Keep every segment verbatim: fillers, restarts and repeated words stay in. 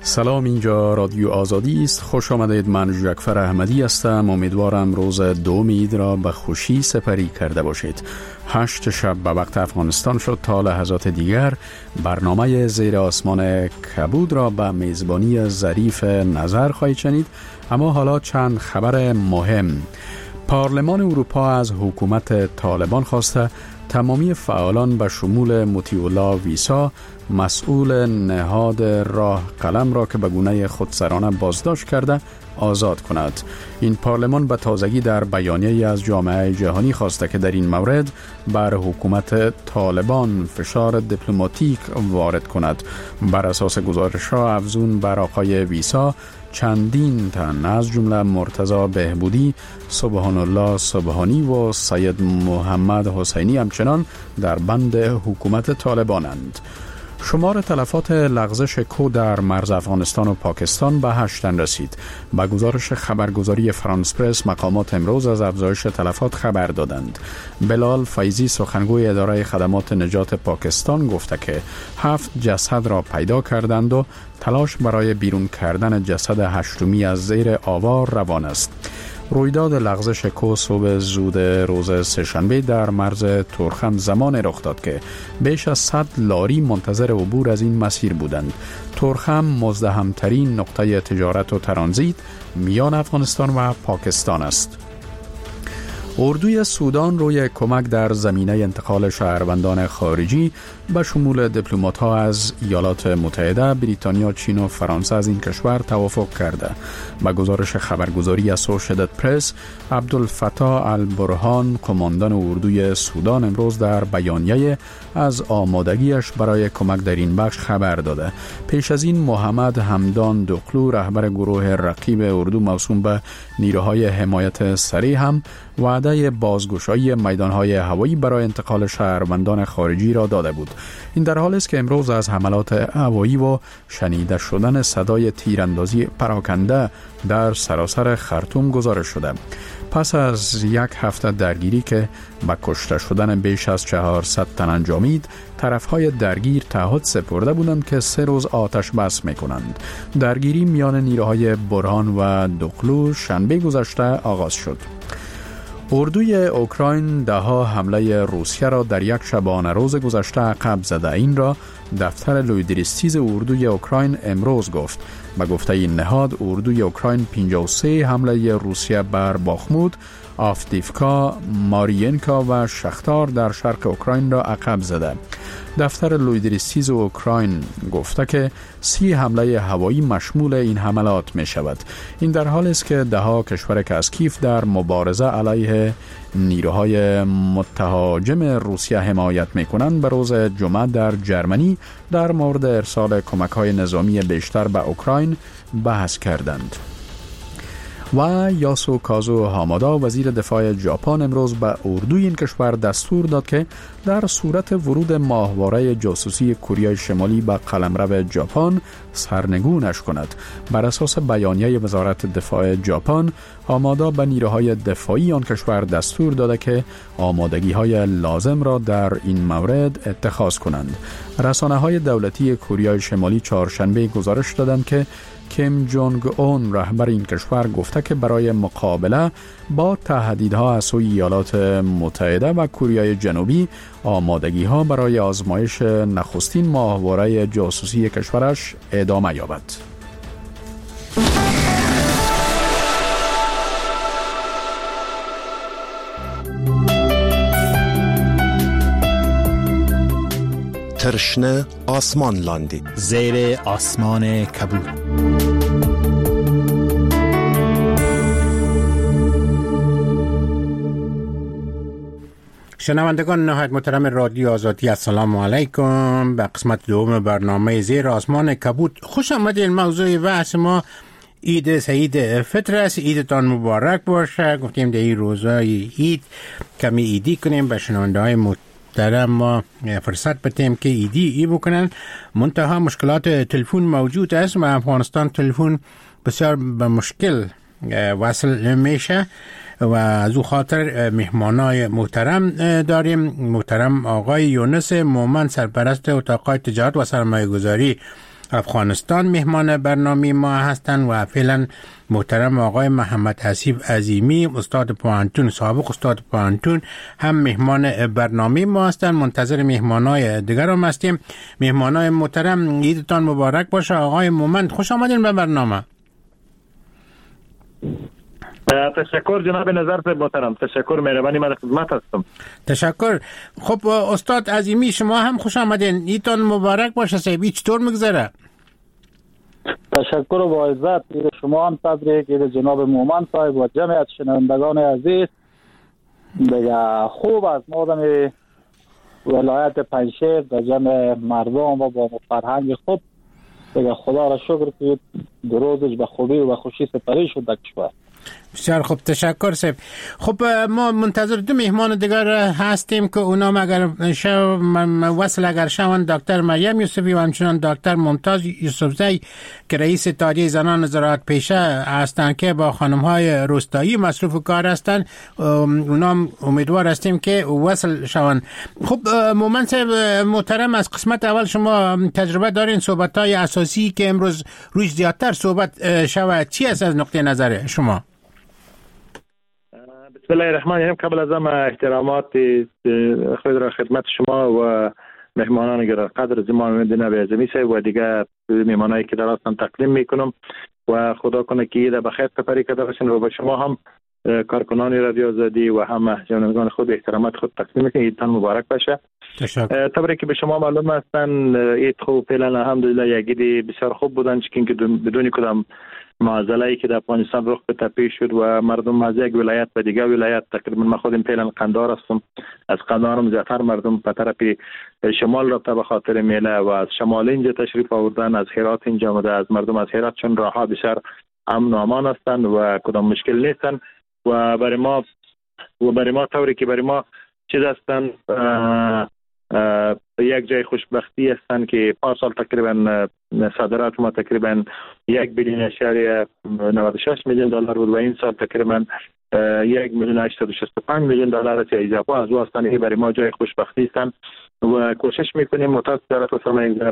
سلام، اینجا رادیو آزادی است. خوش آمدید. من جعفر احمدی هستم. امیدوارم روز دوم عید را به خوشی سپری کرده باشید. هشت شب به وقت افغانستان شد. تا لحظات دیگر برنامه زیر آسمان کبود را به میزبانی ظریف نظر خواهید شنید. اما حالا چند خبر مهم. پارلمان اروپا از حکومت طالبان خواسته تمامی فعالان به شمول مطیع الله ویسا، مسئول نهاد راه قلم را که به گونه خودسرانه بازداشت کرده، آزاد کند. این پارلمان به تازگی در بیانیه‌ای از جامعه جهانی خواسته که در این مورد بر حکومت طالبان فشار دیپلماتیک وارد کند. بر اساس گزارش‌ها افزون بر آقای ویسا، چندین تن از جمله مرتضی بهبودی، سبحان الله سبحانی و سید محمد حسینی همچنان در بند حکومت طالبانند. شمار تلفات لغزش کو در مرز افغانستان و پاکستان به هشت تن رسید. با گزارش خبرگزاری فرانس پرس، مقامات امروز از افزایش تلفات خبر دادند. بلال فیضی، سخنگوی اداره خدمات نجات پاکستان، گفته که هفت جسد را پیدا کردند و تلاش برای بیرون کردن جسد هشتمی از زیر آوار روان است. رویداد لغزش کو صبح زود روز سه‌شنبه در مرز تورخم زمان رخ داد که بیش از صد لاری منتظر عبور از این مسیر بودند. تورخم مزدحم‌ترین نقطه تجارت و ترانزیت میان افغانستان و پاکستان است. اردوی سودان روی کمک در زمینه انتقال شهروندان خارجی به شمول دیپلمات‌ها از ایالات متحده، بریتانیا، چین و فرانسه از این کشور توافق کرده. با گزارش خبرگزاری اسوشییتد پرس، عبدالفتاح البرهان، قماندان اردوی سودان، امروز در بیانیه از آمادگیش برای کمک در این بخش خبر داده. پیش از این محمد همدان دقلو، رهبر گروه رقیب اردو موسوم به نیروهای حمایت سریع، هم وعده بازگشایی میدانهای هوایی برای انتقال شهروندان خارجی را داده بود. این در حالی است که امروز از حملات هوایی و شنیده شدن صدای تیراندازی پراکنده در سراسر خرطوم گزارش شده. پس از یک هفته درگیری که با کشته شدن بیش از چهارصد تن انجامید، طرفهای درگیر تعهد سپرده بودند که سه روز آتش بس می‌کنند. درگیری میان نیروهای برهان و دقلو شنبه گذشته آغاز شد. اردوی اوکراین دهها حمله روسیه را در یک شبانه روز گذشته عقب زده. این را دفتر لویدریستیز اردوی اوکراین امروز گفت. به گفته این نهاد، اردوی اوکراین پنجاه و سه حمله روسیه بر باخمود، آفدیفکا، مارینکا و شختار در شرق اوکراین را عقب زده. دفتر لویدریستیز اوکراین گفته که سی حمله هوایی مشمول این حملات می شود. این در حالی است که دهها کشور که از کیف در مبارزه علیه نیروهای متهاجم روسیه حمایت می کنند، به روز جمعه در جرمنی در مورد ارسال کمک های نظامی بیشتر به اوکراین بحث کردند. و یاسوکازو هامادا، وزیر دفاع ژاپن، امروز به اردوی این کشور دستور داد که در صورت ورود ماهواره جاسوسی کره شمالی به قلمرو ژاپن سرنگونش کند. بر اساس بیانیه وزارت دفاع ژاپن، هامادا به نیروهای دفاعی آن کشور دستور داده که آمادگی‌های لازم را در این مورد اتخاذ کنند. رسانه‌های دولتی کره شمالی چهارشنبه گزارش دادند که کیم جونگ اون، رهبر این کشور، گفته که برای مقابله با تهدیدها از سوی ایالات متحده و کره جنوبی، آمادگی‌ها برای آزمایش نخستین ماهواره جاسوسی کشورش ادامه یابد. ترشنه آسمان لاندی، زیر آسمان کبود. شنوندگان نهایت محترم رادیو آزادی، السلام علیکم. به قسمت دوم برنامه زیر آسمان کبود خوش آمدید. موضوع بحث ما عید سعید فطر است. عیدتان مبارک باشه. گفتیم در این روزای عید کمی عیدی کنیم، به شنونده های محترم ما فرصت بدیم که عیدی ای بکنن. منتها مشکلات تلفن موجود است و افغانستان تلفن بسیار به مشکل وصل میشه و از او خاطر مهمانای محترم داریم. محترم آقای یونس مومن، سرپرست اتاقای تجارت و سرمایه گذاری افغانستان مهمان برنامه ما هستند و فعلا محترم آقای محمد حسیب عظیمی استاد پوهنتون، سابق استاد پوهنتون، هم مهمان برنامه ما هستند. منتظر مهمانای دیگر هم هستیم. مهمانای محترم، عیدتان مبارک باشه. آقای مومند خوش آمدین به برنامه. تشکر جناب نظر صاحب محترم، تشکر، مهربانی، من خدمت هستم. تشکر. خب استاد عظیمی شما هم خوش آمدین، عیدتان مبارک باشه. صاحب چطور میگذره؟ تشکر و با عزت. عید شما هم تبریک، عید جناب مومن صاحب و جمعیت شنوندگان عزیز. دیگه خوب از مادم ولایت پنجشیر در جمع مردم و با فرهنگ خوب، دیگه خدا را شکر که دروزش به خوبی و به خوشی سپری شد در کشور. بسیار خوب، تشکر صاحب. خب ما منتظر دو مهمان دیگر هستیم که اونا اگر شو وصل اگر شوند، دکتر مریم یوسفی و همچنان دکتر ممتاز یوسفزی که رئیس اتحادیه زنان زراعت پیشه هستند که با خانم‌های روستایی مصروف کار هستند. اونا امیدوار هستیم که وصل شوند. خب مومن صاحب محترم، از قسمت اول شما تجربه دارین، صحبت‌های اساسی که امروز روش زیادتر صحبت شود چی است از نقطه نظر شما؟ بسم الله الرحمن الرحیم. قبل از همه احترامات خود را خدمت شما و مهمانان گرامی زمان مدینه به عظیمی صاحب و دیگه مهمانایی که در هستن تقدیم میکنم و خدا کنه که عید بخیر سپری کرده باشین و به شما هم کارکنان رادیو آزادی و هم جوانان خود احترامات خود تقدیم میکنم. عیدتان مبارک باشه. تشکر. طبعا که به شما معلوم هستن عید خوب فعلا الحمدلله یک عید بسیار خوب بودن که بدون کدام معضله‌ای که در افغانستان رخ به تپی شد و مردم از یک ولایت به دیگر ولایت، تقریبا من خودم فعلا قندهار هستم، از قندهارم زیاتر مردم به طرف شمال رفته به خاطر میله و از شمال اینجا تشریف آوردن، از هرات اینجا آمده، از مردم از هرات، چون راهها بسیار امن و امان هستند و کدام مشکل نیستن و برای ما و برای ما طوری که برای ما چیز هستن یک جای خوشبختی هستند که پارسال تقریبا صادرات ما تقریبا یک بیلیون اشاری نود و شش میلیون دلار بود و این سال تقریبا یک میلیون هشتصد و شصت و پنج میلیون دلار است. اضافه از او هستند که برای ما جای خوشبختی هستند و کوشش میکنیم متاسفانه و سرمایه‌گذار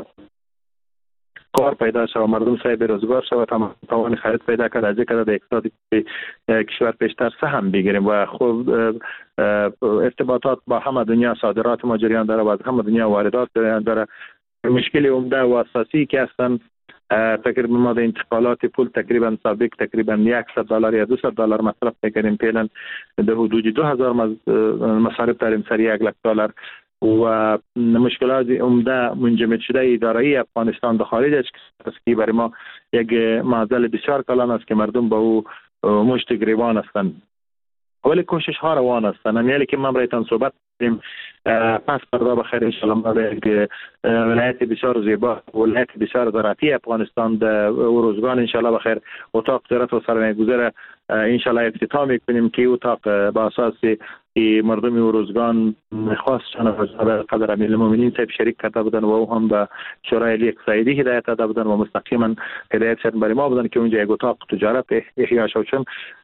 کار پیدا شد و مردم صاحب روزگار شد و توان خرید پیدا کرد، از اینکه در اقتصاد کشور پیشتر سهم بگیریم و خوب ارتباطات با همه دنیا، صادرات ما جریان داره و از همه دنیا واردات جریان داره. مشکل عمده و اساسی که هستن تقریبا ما در انتقالات پول تقریبا سابق تقریبا صد دلار یا دویست دلار مصرف می‌کنیم، فعلا در حدود دو هزار مصارف داریم سر یک لک دلار و مشکلات عمده منجمد شده اداره افغانستان در خارج است که برای ما یک معضل بسیار کلان است که مردم با او مشت گریبان هستند، ولی کوشش ها روان هستند. یعنی که من برایتان صحبت کنیم پس فردا بخیر ان شاء الله ما یک ولایت بسیار زیبا، ولایت بسیار زراعتی افغانستان در روزگان ان شاء الله بخیر اتاق زراعت و سرمایه‌گذار ان شاء الله افتتاح میکنیم که اتاق با اساس که مردم روزگان خواستشان از قدر امیر المؤمنین صاحب شریک کرده بودن و او هم به شورای عالی اقتصادی هدایت داده بودن و مستقیما هدایت شدن برای ما بودن که اونجا یک اتاق تجارت احیا شد. چون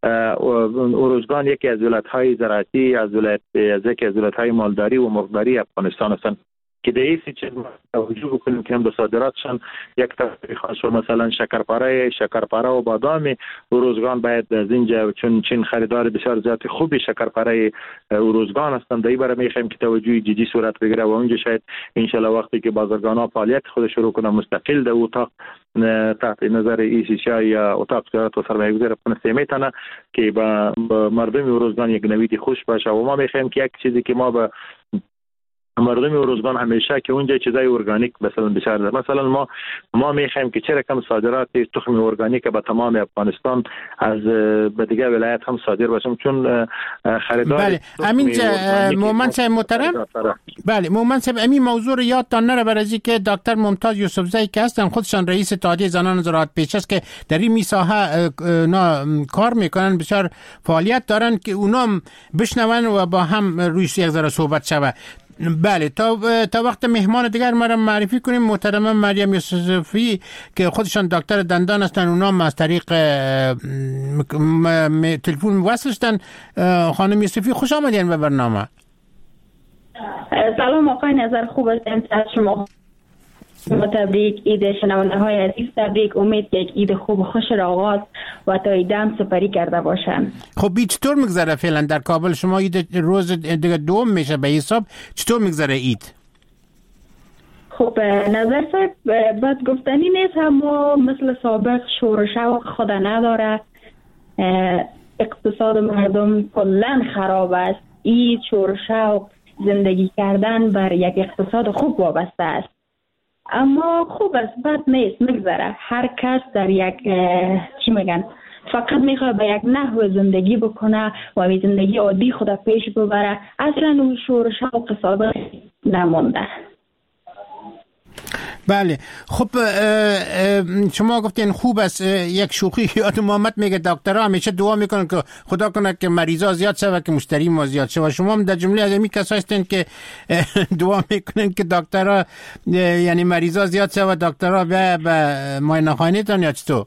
روزگان یکی از ولایت‌های زراعتی از ولایت از یکی از ولایت‌های مالداری و مرغداری افغانستان هستند که در این چیز توجه بکنیم که هم به صادراتشان یک تفریح خاص، مثلا شکرپاره شکرپاره و بادام روزگان باید از اینجا، چون چین خریدار بسیار زیاد خوبی شکرپاره روزگان هستند، در این باره میخوایم که توجه جدی صورت بگیره و اونجا شاید ان شاء الله وقتی که بازرگان‌ها فعالیت خود شروع کنن مستقل در اتاق تحت نظر ای سی سی یا اتاق تجارت و سرمایه‌گذاری افغانستان میتونه که با مردم روزگان یک نوید خوش باشه و ما میخوایم که یک چیزی که ما به مردم روزگان همیشه که اونجا چیزای ارگانیک مثلا بسیار ده. مثلا ما ما میخوایم که چه رقم صادرات تخم ارگانیک به تمام افغانستان از به دیگه ولایت هم صادر باشیم، چون خریدار بله امین مومن صاحب محترم بله مومن صاحب امین موضوع رو یادتان نره برای اینکه دکتر ممتاز یوسفزی که هستن خودشان رئیس اتحادیه زنان زراعت پیشه است که در این ساحه کار میکنن، بسیار فعالیت دارن که اونا بشنون و با هم روی یک ذره صحبت شود. بله تا تا وقت مهمان دیگر مرا معرفی کنیم. محترمه مریم یوسفی که خودشان دکتر دندان هستن، اونا از طریق تلفن وصل شدن. خانم یوسفی خوش آمدین به برنامه. سلام آقای نظر، خوب هستم. شما شما تبریک، عید شنونده های عزیز تبریک. امید که یک عید خوب و خوش را آغاز و تا ایدم سپری کرده باشن. خب بی چطور میگذره فعلا در کابل؟ شما عید روز دیگه دوم میشه به حساب، چطور میگذره عید؟ خب نظر صاحب بد گفتنی نیست، اما مثل سابق شور و شوق خود نداره. اقتصاد مردم کلن خراب است. عید شور و شوق زندگی کردن بر یک اقتصاد خوب وابسته است، اما خوب است، بد نیست، میگذره. هر کس در یک چی میگن فقط میخواد به یک نحو زندگی بکنه و به زندگی عادی خود پیش ببره. اصلا اون شور و شوق سابق نمونده. بله. خب شما گفتین خوب است. یک شوخی یاد محمد میگه دکترها همیشه دعا میکنن که خدا کنه که مریضا زیاد شه و که مشتری ما زیاد شه، و شما هم در جمله از این کسا هستین که دعا میکنن که دکترها یعنی مریضا زیاد شه و دکترها به معاینه خانه تان، یا چطور؟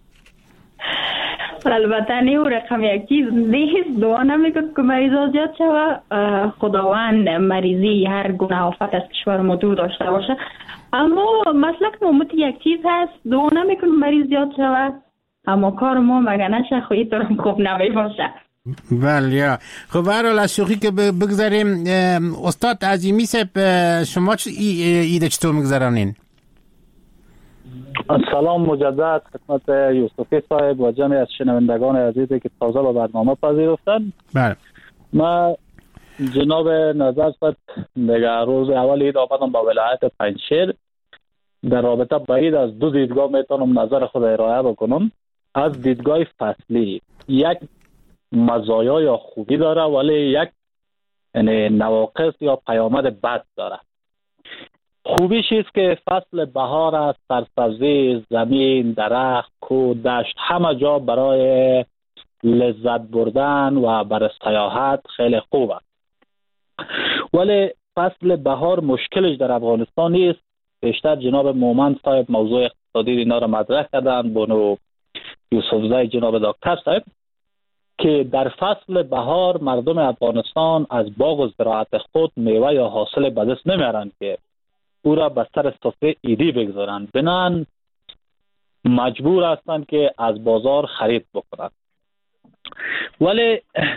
البته نیو رقم یک چیز نیست، دعا نمیکن که مریضا زیاد شه و خداوند مریضی هر گونه آفت از کشور ما دور داشته باشه. اما مسلک محمد یک چیز هست، دعا نمیکن مریض زیاد شود، اما کار ما مگه نشه خویی تو هم خوب نمی باشه. بله. خب برحال از شوخی که بگذاریم، استاد عظیمی صاحب شما ایده چطور میگذرانین؟ سلام مجدد خدمت یوسفی صاحب و جمعی از شنوندگان عزیزی که تازه به برنامه پذیرفتن. بله. ما جناب نظر صاحب دیگه روز اول عید آمدم با ولایت پنجشیر. در رابطه با عید از دو دیدگاه میتونم نظر خود ارائه بکنم. از دیدگاه فصلی یک مزایا یا خوبی داره، ولی یک یعنی نواقص یا پیامد بد داره. خوبیش است که فصل بهار است، سرسبزی، زمین، درخت، کوه، دشت همه جا برای لذت بردن و برای سیاحت خیلی خوب است. ولی فصل بهار مشکلش در افغانستان نیست. بیشتر جناب مومن صاحب موضوع اقتصادی اینا را مطرح کردن، بونو یوسفزای جناب دکتر صاحب، که در فصل بهار مردم افغانستان از باغ و زراعت خود میوه یا حاصل به دست نمیارن که او را به سر سفره عیدی بگذارن، بنان مجبور هستند که از بازار خرید بکنند. ولی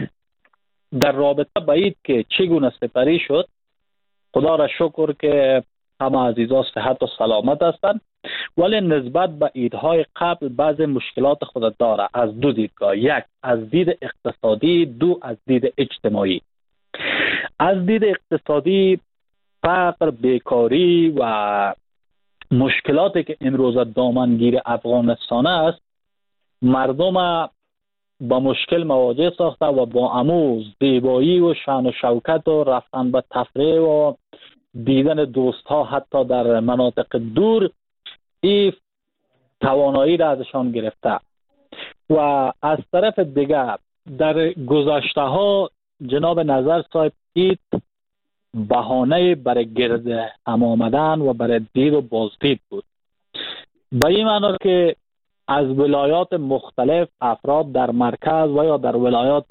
در رابطه با عید که چگونه سپری شد، خدا را شکر که همه عزیزان صحت و سلامت هستند، ولی نسبت به عیدهای قبل بعض مشکلات خود داره از دو دیدگاه. یک از دید اقتصادی، دو از دید اجتماعی. از دید اقتصادی فقر، بیکاری و مشکلاتی که امروز دامنگیر افغانستان است مردم با مشکل مواجه ساخته و با امو زیبایی و شان و شوکت و رفتن به تفریح و دیدن دوست ها حتی در مناطق دور این توانایی را ازشان گرفته. و از طرف دیگر در گذشته ها جناب نظر صاحب عید بهانه برای گرد هم آمدن و برای دید و بازدید بود، به این معنی که از ولایات مختلف افراد در مرکز و یا در ولایات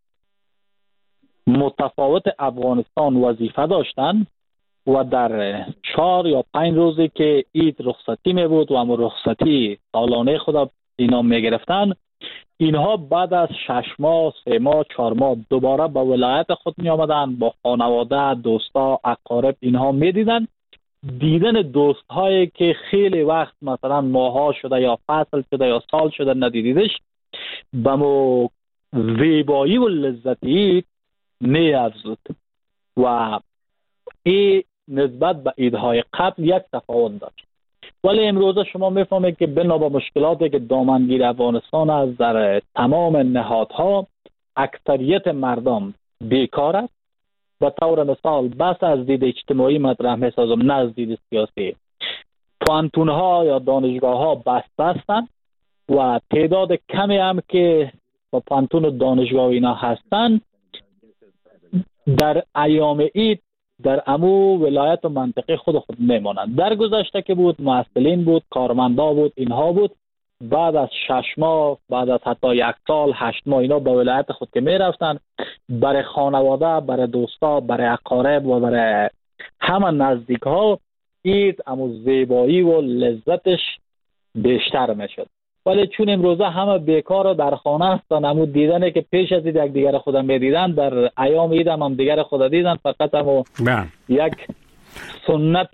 متفاوت افغانستان وظیفه داشتند و در چهار یا پنج روزی که عید رخصتی می بود و هم رخصتی سالانه خود اینا می گرفتن، اینها بعد از شش ماه، سه ماه، چهار ماه دوباره به ولایت خود می آمدن، با خانواده، دوستا، اقارب اینها می دیدن. دیدن دوست هایی که خیلی وقت مثلا ماها شده یا فصل شده یا سال شده ندیدیدش، به مو زیبایی و لذتی می افزود و این نسبت به عیدهای قبل یک تفاوت داشت. ولی امروز شما میفهمید که بنا به مشکلاتی که دامنگیر افغانستان از در تمام نهادها اکثریت مردم بیکار است. به طور مثال بس از دید اجتماعی مطرح میسازم نه از دید سیاسی، پوانتون ها یا دانشگاه ها بسته هستند و تعداد کمی هم که با پوانتون و دانشگاه اینا هستند در ایام عید در امو ولایت و منطقه خود خود میمانند. در گذشته که بود محصلین بود، کارمندا بود، اینها بود، بعد از شش ماه، بعد از حتی یک سال، هشت ماه اینا به ولایت خود که میرفتن برای خانواده، برای دوستا، برای اقارب و برای همه نزدیک ها عید امو زیبایی و لذتش بیشتر میشد. ولی چون امروزه همه بیکار و در خانه هستن، امو دیدنه که پیش از یک دیگر خود میدیدن، در ایام عید هم, هم دیگر خود دیدن، فقط امو یک سنت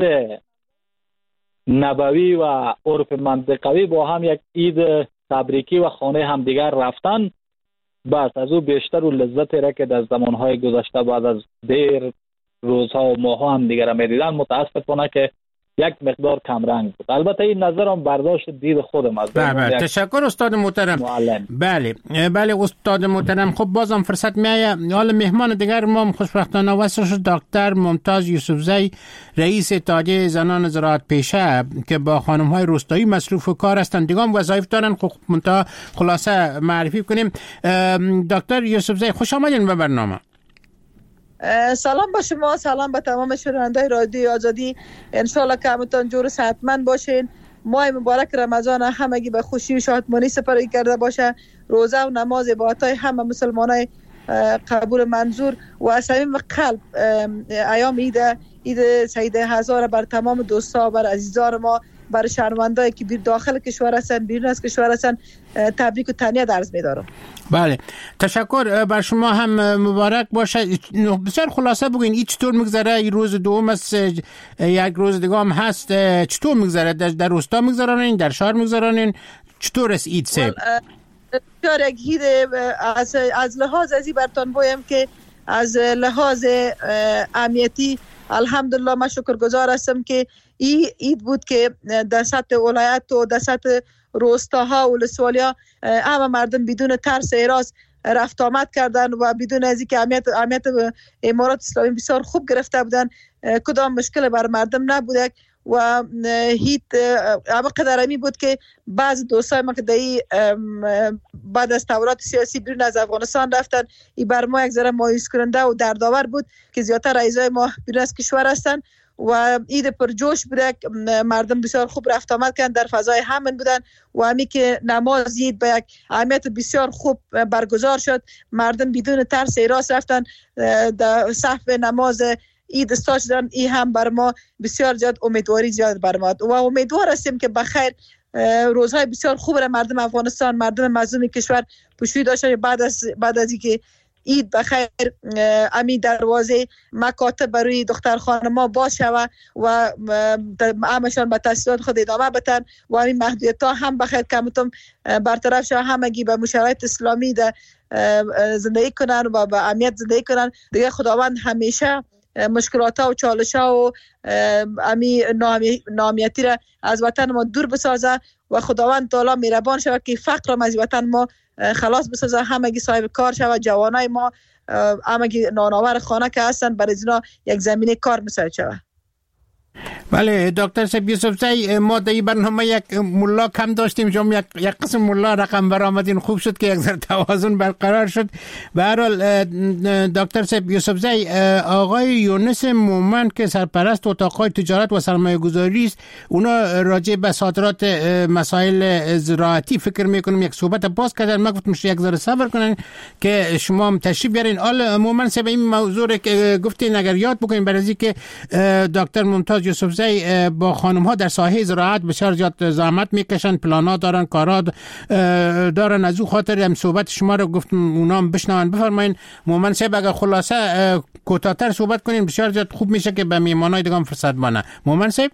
نبوی و عرف منطقوی با هم یک عید تبریکی و خانه هم دیگر رفتن، بس از او بیشتر و لذتی را که در زمانهای گذشته بعد از دیر روزها و ماهها هم دیگر میدیدن متاسفانه که یک مقدار کم رنگ بود. البته این نظرم برداشت دید خودم از بله تشکر استاد محترم. معلم. بله بله استاد محترم. خب بازم فرصت میایه حال مهمان دیگر ما خوشبختانه وصل شد، دکتر ممتاز یوسفزی، رئیس اتحادیه زنان زراعت پیشه که با خانم های روستایی مصروف و کار هستند، دیگه هم وظایف دارن. خب منتها خلاصه معرفی کنیم. دکتر یوسفزی خوش آمدین به برنامه. سلام به شما، سلام به تمام شنوندگان رادیو آزادی. انشالله که همتون جور صحتمند باشین. ماه مبارک رمضان همگی به خوشی و شادمانی سپری کرده باشه. روزه و نماز عبادت‌های همه مسلمانای قبول منظور و از صمیم قلب ایام عید عید سعید هزار بر تمام دوستا، بر عزیزان ما، بر شهروندایی که بیر داخل کشور هستن، بیرون از کشور هستن، تبریک و تهنیت عرض می‌دارم. بله تشکر. بر شما هم مبارک باشه. بسیار خلاصه بگین این چطور میگذره؟ این روز دوم است، یک روز دیگه هم هست، چطور میگذره؟ در, در روستا میگذرانین، در شهر میگذرانین؟ چطور است عید سه؟ بسیار یک عید از از لحاظ ازی برتون بایم که از لحاظ امنیتی الحمدلله ما شکرگزار هستم که این عید بود که در سطح ولایت و در سطح روستاها و ولسوالیا همه مردم بدون ترس ایراز رفت آمد کردن و بدون از اینکه امنیت امنیت امارات اسلامی بسیار خوب گرفته بودن، کدام مشکل بر مردم نبوده و هیت اما قدرمی بود که بعض دوستای ما که دایی بعد از تحولات سیاسی بیرون از افغانستان رفتن، این بر ما یک ذره مایوس کننده و دردآور بود که زیادتر رئیسای ما بیرون از کشور هستن و عید پرجوش بوده، مردم بسیار خوب رفت آمد کردن، در فضای امن بودن و همی که نماز عید به یک اهمیت بسیار خوب برگزار شد، مردم بدون ترس ایراس رفتن در صف نماز عید استاش دارن. این هم بر ما بسیار زیاد امیدواری زیاد بر ما و امیدوار هستیم که بخیر روزهای بسیار خوب را مردم افغانستان، مردم مظلوم کشور پشویی داشتن. بعد از بعد از اینکه عید بخیر امی دروازه مکاتب برای دختر خانما باز شود و همشان به تحصیلات خود ادامه بدن و همین محدودیت ها هم بخیر کمتم برطرف شود، همگی به مشارکت اسلامی ده زندگی کنن و به امنیت زندگی کنن. دیگه خداوند همیشه مشکلات ها و چالش ها و امی ناامنیتی را از وطن ما دور بسازه و خداوند تعالی مهربان شود که فقر را از وطن ما خلاص بسازه، همگی صاحب کار شود، جوانای ما همگی نانآور خانه که هستن برای اینا یک زمینه کار مساعد شود. بله دکتر صاحب یوسفزی، ما در این برنامه یک ملا کم داشتیم، شما یک یک قسم ملا رقم برآمدین، خوب شد که یک ذره توازن برقرار شد. به هر حال دکتر صاحب یوسفزی، آقای یونس مومن که سرپرست اتاق‌های تجارت و سرمایه‌گذاری است، اونا راجع به صادرات مسائل زراعتی فکر میکنم یک صحبت باز کردن. من گفتم یک ذره صبر کنن که شما هم تشریف بیارین. آل مومن صاحب این موضوع که گفتین اگر یاد بکنین برای اینکه دکتر ممتاز یوسفزی با خانم ها در ساحه زراعت بسیار زیاد زحمت میکشن، پلانا دارن، کارا دارن، از او خاطر هم صحبت شما رو گفتم اونا هم بشنون. بفرمایین مومن صاحب اگر خلاصه کوتاه‌تر صحبت کنین بسیار زیاد خوب میشه که به میهمانای دیگه هم فرصت بانه. مومن صاحب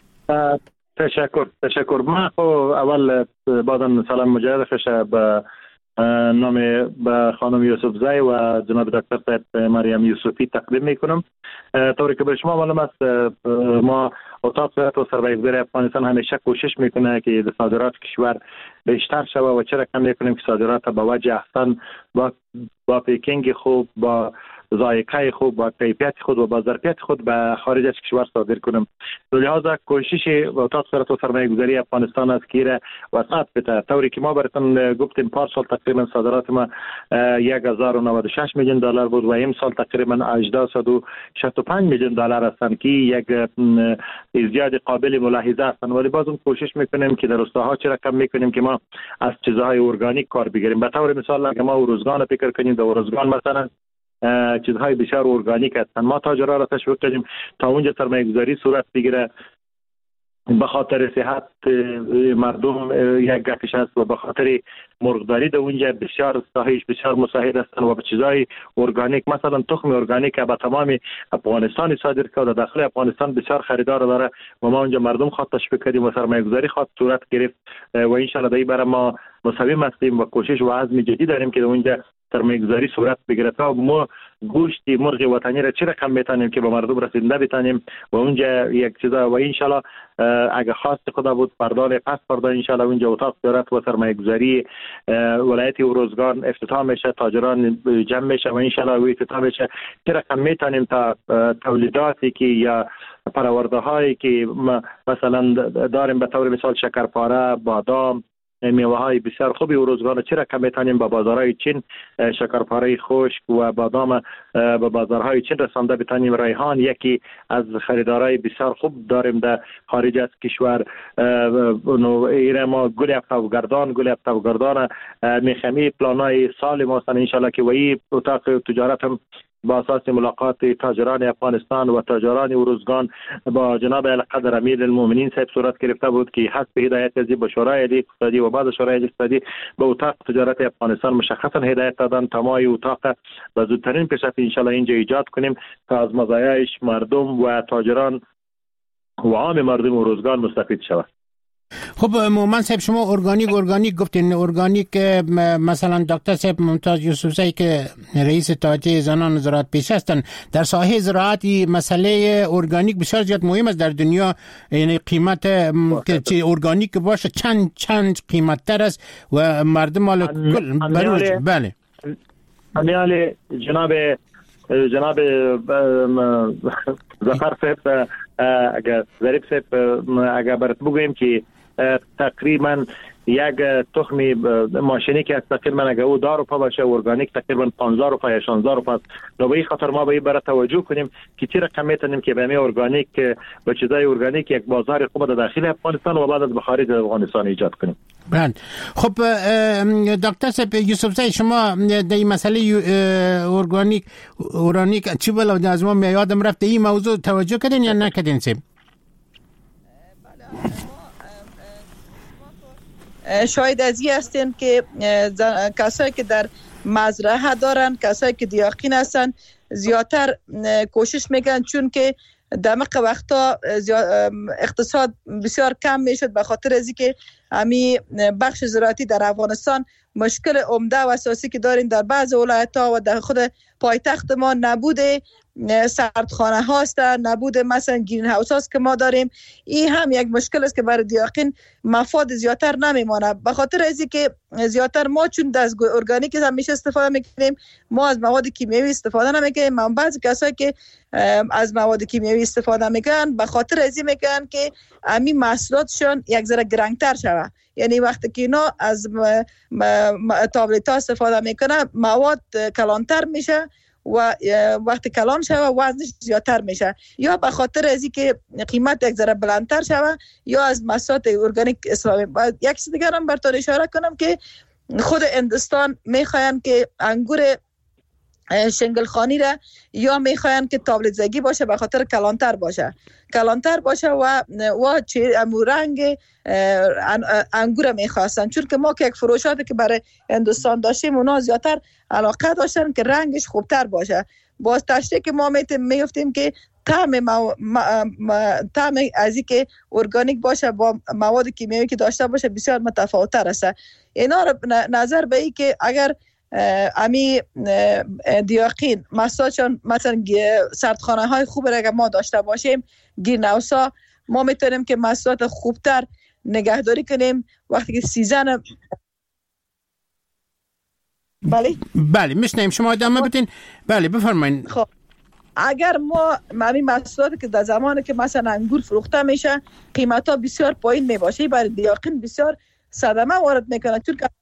تشکر تشکر. ما اول بعدم سلام مجدد فشه به نام به خانم یوسفزی و جناب دکتر صاحب مریم یوسفی تقدیم میکنم. طوری که به شما معلوم است ما اتاق زراعت و سرمایه‌گذاری افغانستان همیشه کوشش میکنه که صادرات کشور بیشتر شود و چرا کم میکنیم که صادرات به وجه احسن با با پیکینگ خوب، با ذائقه خوب، با کیفیت خود و با ظرفیت خود به خارج از کشور صادر کنیم. لذا کوشش اتاق زراعت و سرمایه‌گذاری افغانستان است که وسعت بده. طوری که ما براتون گفتیم پارسال تقریبا صادرات ما یک هزار و نود و شش میلیون دلار بود و این سال تقریبا هجده و شصت و پنج میلیون دلار هستند که یک ازدیاد قابل ملاحظه هستند. ولی باز اون کوشش میکنیم که در روستاها چرا کم میکنیم که ما از چیزهای ارگانیک کار بگیریم. به طور مثال اگه ما ارزگان فکر کنیم، در ارزگان مثلا چیزهای بسیار ارگانیک هستند، ما تاجرها را تشویق کنیم تا اونجا سرمایه‌گذاری صورت بگیره به خاطر صحت مردم یک گپش است و به خاطر مرغداری در اونجا بسیار ساحهش بسیار مساعد هستند و به چیزای ارگانیک، مثلا تخم ارگانیک به تمام افغانستان صادر کرده، داخل افغانستان بسیار خریدار داره و ما اونجا مردم خواهد تشویق کردیم و سرمایه گذاری خواهد صورت گرفت و ان شاء الله در این برای ما مصمم هستیم و کوشش و عزم جدی داریم که در اونجا سرمایه گذاری صورت بگیره تا ما گوشت مرغ وطنی را چه رقم میتونیم که به مردم رسیدنده بتونیم و اونجا یک چیزا و ان شاء الله اگه خواست خدا بود پردال پس فردا ان شاء الله اونجا اتاق تجارت و سرمایه گذاری ولایت اروزگان افتتاح میشه، تاجران جمع میشه و ان شاء الله افتتاح میشه. چه رقم میتونیم تا تولیداتی که یا پرورده هایی که مثلا داریم به طور مثال شکرپاره، بادام، میوه های بسیار خوبی و روزگار چرا کم میتونیم به بازارهای چین شکرپاره خشک و بادام به بازارهای چین رسانده بتونیم. ریحان یکی از خریدارای بسیار خوب داریم در خارج از کشور. ایره ما گل افتاوگردان گل افتاوگردان میخمی پلانای سال ما هستن ان شاء الله که وی اتاق تجارت هم با اساس ملاقات تاجران افغانستان و تاجران ارزگان با جناب القدر امیر المؤمنین صاحب صورت گرفته بود که حسب هدایت از با شورای اقتصادی و بعد شورای اقتصادی به اتاق تجارت افغانستان مشخصا هدایت دادن تا ما اتاق و زودترین پیشرفت ان شاء الله اینجا ایجاد کنیم تا از مزایایش مردم و تاجران و عام مردم ارزگان مستفید شود. خب مومن صاحب شما ارگانیک ارگانیک گفتین، ارگانیک مثلا دکتر صاحب ممتاز یوسفزئی که رئیس اتحادیه زنان زراعت پیش هستن در ساحه زراعتی مسئله ارگانیک بسیار زیاد مهم است در دنیا، یعنی قیمت که چی ارگانیک باشه چند چند قیمت تر است و مردم مال کل بروج. بله امیال جناب جناب ظفر صاحب اگر ظریف صاحب اگر برات بگویم که تقریبا یک تخم ماشینی که تقریبا اگر او ده روپا باشه ارگانیک تقریبا پانزده روپا یا شانزده روپا. به این خاطر ما باید برای توجه کنیم که چه رقم میتونیم که به همه ارگانیک و چیزای ارگانیک یک بازار خوب در داخل افغانستان و بعد از خارج افغانستان ایجاد کنیم. بله خب دکتر صاحب یوسفزئی شما در این مسئله ارگانیک ارگانیک چی بلا از ما یادم رفت این موضوع توجه کردین یا نکردین صاحب؟ شاید از این هستین که کسایی که در مزرعه دارن، کسایی که دیاقین هستن زیادتر کوشش میکنن چون که دمق وقتا اقتصاد بسیار کم میشد به خاطر از اینکه امی بخش زراعتی در افغانستان مشکل عمده و اساسی که داریم در بعض ولایت‌ها و در خود پایتخت ما نبوده سردخانه هاست، نبوده مثلا گرین هاوس هاست که ما داریم. این هم یک مشکل است که برای دیاقین مفاد زیادتر نمیمانه به خاطر از اینکه زیادتر ما چون از ارگانیک همیشه استفاده میکنیم، ما از مواد کیمیایی استفاده نمیکنیم. من بعضی کسایی که از مواد کیمیایی استفاده میکنن به خاطر از این میکنن که امی محصولاتشون یک ذره گرانتر شود، یعنی وقتی که اینا از تابلت ها استفاده میکنن مواد کلانتر میشه و وقتی کلان شوه وزنش زیادتر میشه، یا به خاطر از اینکه قیمت یک ذره بلندتر شوه یا از محصولات ارگانیک استفاده. یک چیز دیگر هم براتون اشاره کنم که خود هندوستان میخواین که انگور شنگلخانی را یا میخواین که تابلت زگی باشه به خاطر کلانتر باشه کلانتر باشه و و چه رنگ انگور میخواستن، چون که ما که یک فروشاتی که برای هندوستان داشتیم اونا زیادتر علاقه داشتن که رنگش خوبتر باشه. باز تشریح که ما میفتیم که طعم مو... طعم از این که ارگانیک باشه با مواد کیمیایی که داشته باشه بسیار متفاوت‌تر است. اینا رو نظر به این که اگر امی دیاقین محصولاتشون مثلا سردخانه های خوب را ما داشته باشیم، گرین هاوس ها، ما میتونیم که محصولات خوبتر نگهداری کنیم. وقتی که سیزن بله بله میشنیم شما ادامه بدین. بله بفرمایید. خب اگر ما همین محصولاتی که در زمانی که مثلا انگور فروخته میشه قیمت ها بسیار پایین میباشه، برای دیاقین بسیار صدمه وارد میکنه، چون که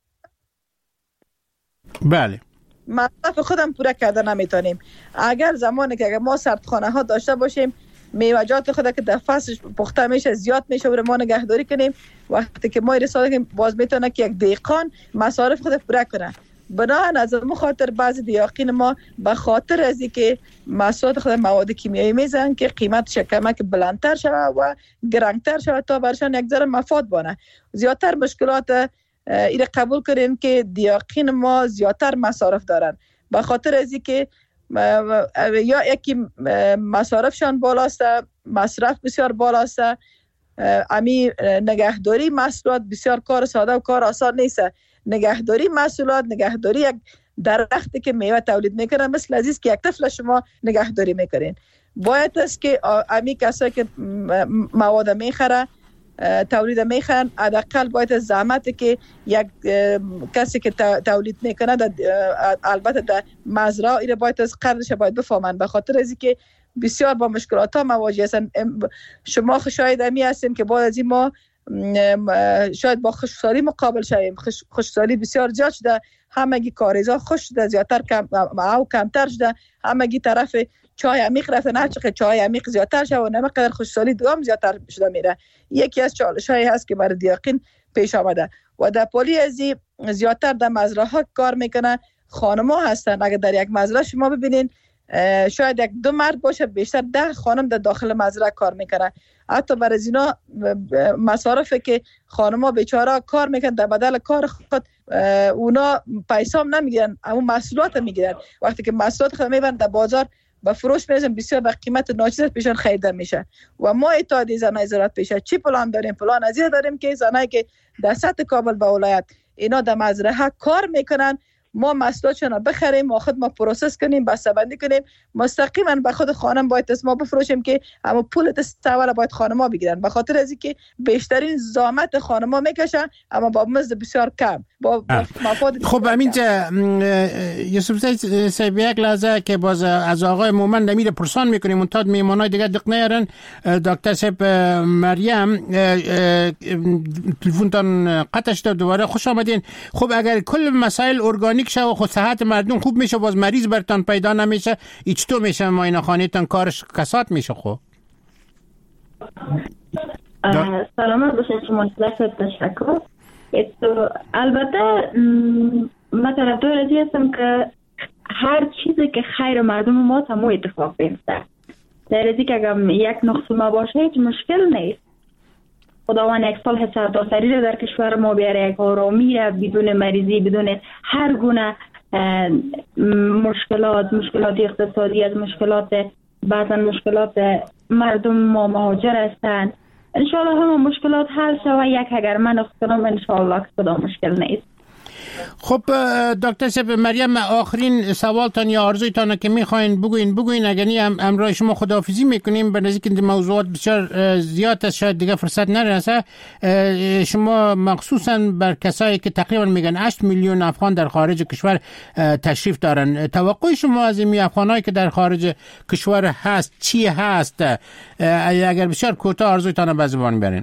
بله مصرف خودم پوره کرده نمیتونیم. اگر زمانی که اگر ما سردخانه ها داشته باشیم میوه‌جات خود که در فصلش پخته میشه زیاد میشه و ما نگهداری کنیم، وقتی که ما رساله کنیم باز میتونه که یک دهقان مصارف خود پوره کنه. بنابراین از اون خاطر بعضی دیاقین ما به خاطر از اینکه محصولات خود مواد کیمیایی میزنن که قیمتش کمک بلندتر شود و گرانتر شود تا برشان یک ذره مفاد بانه. زیادتر مشکلات ایره قبول کردیم که دیاقین ما زیادتر مصارف دارن به خاطر از اینکه یا یکی مصارفشان بالاست، مصرف بسیار بالاست. امی نگهداری محصولات بسیار کار ساده و کار آسان نیست. نگهداری محصولات، نگهداری یک درختی که میوه تولید میکنه مثل عزیز که یک طفل شما نگهداری میکنین. باید است که امی کسایی که مواد میخره تولید میخرن حداقل باید زحمتی که یک کسی که تولید میکنه البته در مزرعه ایره باید از قدرش باید بفهمن به خاطر از اینکه بسیار با مشکلات ها مواجه هستن. شما شاید امی هستیم که باید از این ما شاید با خشکسالی مقابل شویم. خشکسالی بسیار زیاد شده، همگی کاریزا خوش شده، زیادتر کم او کمتر شده، همگی طرف چای عمیق رفتن، هر چقدر چای عمیق زیادتر شده و نمقدر خشکسالی دوام زیادتر شده میره. یکی از چالش هایی هست که برای دیاقین پیش آمده و در پولی ازی زیادتر در مزرعه ها کار میکنه خانم ها هستن. اگر در یک مزرعه شما ببینین شاید یک دو مرد باشه، بیشتر ده خانم در داخل مزرعه کار میکنه. حتی برای اینا مصارفی که خانم ها بیچاره کار میکنن در بدل کار خود اونا پیسه هم نمیگیرن، اما محصولات میگیرن. وقتی که محصولات خود میبرن در بازار با فروش میرسن بسیار به قیمت ناچیز پیشان خریده میشه و ما اتحادیه زنای زراعت پیشه چی پلان داریم؟ پلان از این داریم که زنایی که در سطح کابل به ولایت اینا در مزرعه کار میکنن ما محصولاتشون رو بخریم و خود ما پروسس کنیم، بسته‌بندی کنیم، مستقیما به خود خانم باید ما بفروشیم که اما پول تستاور باید خانم‌ها بگیرن. به خاطر از اینکه بیشترین زحمت خانم‌ها میکشن اما با مزد بسیار کم با مفاد. خب همینجا یوسف زی صاحب یک لحظه که باز از آقای مومن نمیره پرسان میکنیم اون تا میمونای دیگه دق نیارن. دکتر صاحب مریم تلفنتون قطع شد، دوباره خوش آمدین. خب اگر کل مسائل ارگانیک شه و خود صحت مردم خوب میشه باز مریض برتان پیدا نمیشه، ایچ تو میشه ماینه خانیتان کارش کسات میشه. خب سلامت باشین شما. تشکر. البته من طرفدار ازی هستم که هر چیزی که خیر مردم ما تمام اتفاق بیفته. در ازی که اگر یک نقص ما باشه هیچ مشکل نیست. خداوند یک سال سرتاسری رو در کشور ما بیاره، یک آرامی رو بدون مریضی، بدون هر گونه مشکلات، مشکلات اقتصادی، از مشکلات بعضا مشکلات مردم ما مهاجر هستند. انشاءالله همه مشکلات حل شود. یک اگر من اختنام انشاءالله که کدام مشکل نیست. خب دکتر صاحب مریم آخرین سوالتان یا آرزویتان که میخواین بگوین بگوین. اگر نی امروز شما خداحافظی میکنیم به نزدیک این موضوعات بسیار زیاد است، شاید دیگه فرصت نرسه. شما مخصوصا بر کسایی که تقریبا میگن هشت میلیون افغان در خارج کشور تشریف دارن، توقع شما از این افغانایی که در خارج کشور هست چی هست؟ اگر بسیار کوتاه آرزویتان به زبان بیارین.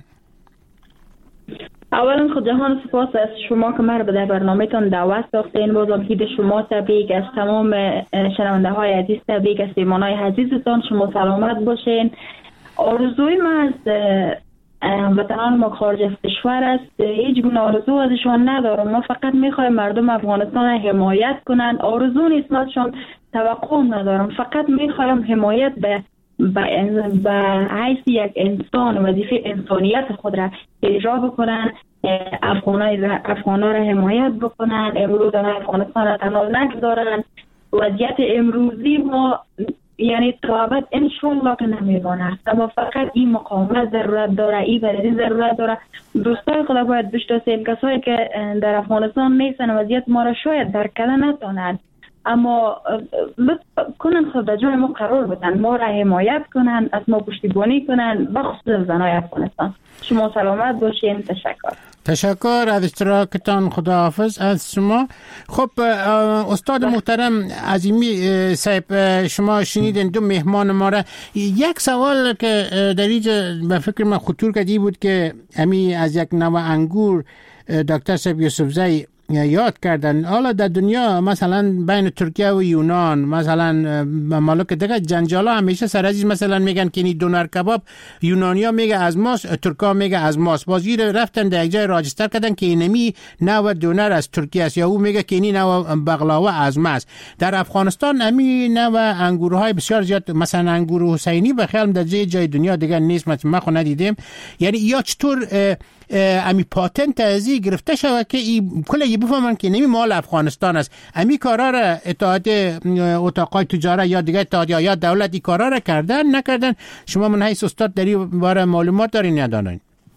اولا خود جهان سپاس از شما که مرا به در برنامه‌تان دعوت ساختین. بازم هید شما تبریک، از تمام شنونده های عزیز تبریک، از پیمانای عزیزتان شما سلامت باشین. آرزوی من از وطنان ما خارج از کشور است، هیچ گونه آرزو ازشان ندارم. ما فقط میخوایم مردم افغانستان حمایت کنن. آرزو نیست، ازشان توقع ندارم. فقط میخوایم حمایت به به حیث یک انسان وظیفه انسانیت خود را اجرا بکنن، افغانای افغانا را حمایت بکنن، امروز افغانستان را تنها نگذارن. وضعیت امروزی ما یعنی تابت انشالله که نمیماند، اما فقط این مقاومت ضرورت داره، این برای ضرورت داره. دوستای خدا باید بشناسیم کسایی که در افغانستان نیستن وضعیت ما را شاید درک کردن نتونن، اما لطف کنن خود در جای ما قرار بدن، ما را حمایت کنن، از ما پشتیبانی کنن، بخصوص زنای افغانستان. شما سلامت باشین. تشکر. تشکر از اشتراکتان. خداحافظ از شما. خب استاد محترم عظیمی صاحب، شما شنیدین دو مهمان ما را. یک سوال که در اینجا به فکر من خطور کردی بود که امی از یک نوع انگور دکتر صاحب یوسف زی یاد کردن. حالا در دنیا مثلا بین ترکیه و یونان، مثلا ممالک دیگه جنجال ها همیشه سر عزیز مثلا میگن که این دونر کباب یونانیا میگه از ماست، ترکا میگه از ماست. بازی رفتن در یک جای راجستر کردن که اینمی نوع دونر از ترکیه است، یا او میگه که این نوع بغلاوه از ماست. در افغانستان امی نوع انگورهای بسیار زیاد، مثلا انگور حسینی به خیال در جای دنیا دیگه نیست، ما خو ندیدیم. یعنی یا چطور امی پاتنت ازی گرفته شود که ای کلی بفهمن که نمی مال افغانستان است. امی کارا را اتحاد اتاقای تجاره یا دیگه اتحادیه یا دولتی کارا را کردن نکردن؟ شما من حیث استاد در این باره معلومات دارین یا دارین؟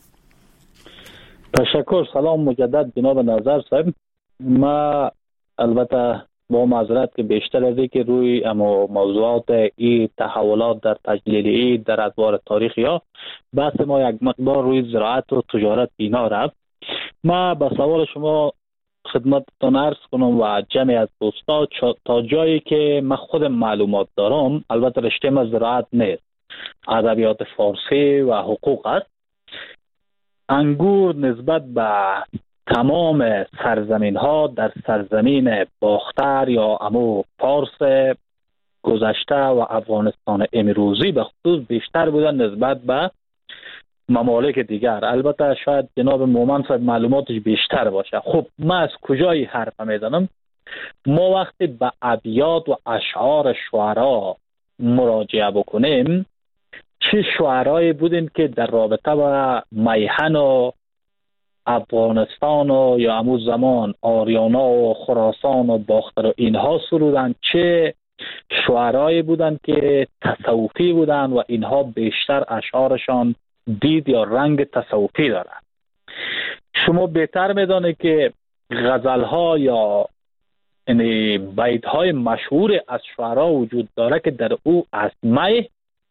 تشکر. سلام مجدد جناب نظر صاحب. ما البته با معذرت که بیشتر از که روی اما موضوعات ای تحولات در تجلیل ای در ادوار تاریخی ها بحث ما یک مقدار روی زراعت و تجارت اینا رفت. ما به سوال شما خدمتتان عرض کنم و جمع از دوستا تا جایی که من خودم معلومات دارم، البته رشته ما زراعت نیست، ادبیات فارسی و حقوق است. انگور نسبت به تمام سرزمین ها در سرزمین باختر یا امو پارس گذشته و افغانستان امروزی به خصوص بیشتر بودن نسبت به ممالک دیگر. البته شاید جناب مومن صاحب معلوماتش بیشتر باشه. خب ما از کجای حرف میزنم؟ ما وقتی به ابیات و اشعار شعرا مراجعه بکنیم، چه شعرایی بودیم که در رابطه با میهن و افغانستان و یا همون زمان آریانا و خراسان و باختر و اینها سرودن، چه شعرایی بودن که تصوفی بودن و اینها بیشتر اشعارشان دید یا رنگ تصوفی دارن. شما بهتر میدانید که غزل ها یا یعنی بیت های مشهور از شعرا وجود داره که در او از می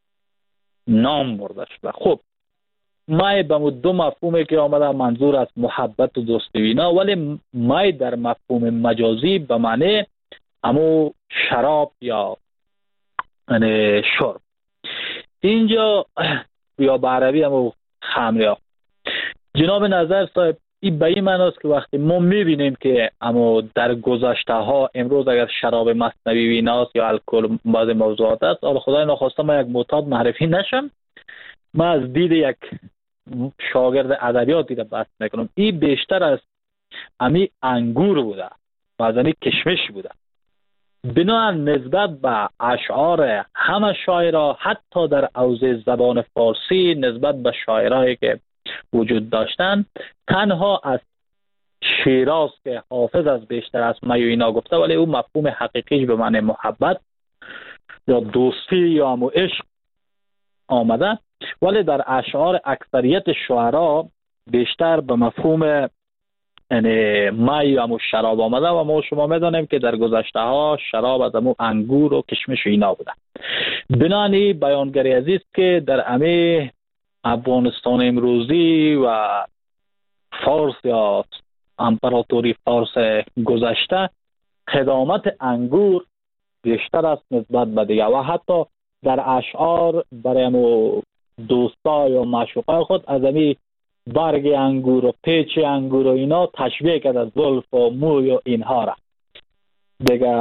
نام برده شده. خب می به دو مفهومی که آمده منظور از محبت و دوستی اینا، ولی می در مفهوم مجازی به معنی همو شراب یا یعنی شرب. اینجا یا به عربی همو خمری ها. جناب نظر صاحب این به این معناست که وقتی ما میبینیم که اما در گذشته ها امروز اگر شراب مصنوی ویناست یا الکل بعض موضوعات است، حالا خدای نخواسته ما یک معتاد معرفی نشم، ما از دید یک شاگرد ادبیاتی را بحث میکنم، این بیشتر از امی انگور بوده و از امی کشمش بوده. بنابراین نسبت به اشعار همه شاعرها حتی در حوزه زبان فارسی نسبت به شاعرایی که وجود داشتن، تنها از شیراز که حافظ از بیشتر از می و اینا گفته، ولی او مفهوم حقیقیش به معنی محبت یا دوستی یا همو عشق آمده، ولی در اشعار اکثریت شعرا بیشتر به مفهوم یعنی می یا همو شراب آمده و ما شما میدانیم که در گذشته ها شراب از همو انگور و کشمش و اینا بوده. بنابراین بیانگری عزیز که در امی افغانستان امروزی و فارس یا امپراتوری فارس گذشته خدمات انگور بیشتر است نسبت به دیگه و حتی در اشعار برای مو دوستا یا معشوقه خود از امی برگ انگور و پیچ انگور و اینا تشبیه کرد از زلف و موی و اینها را دیگه.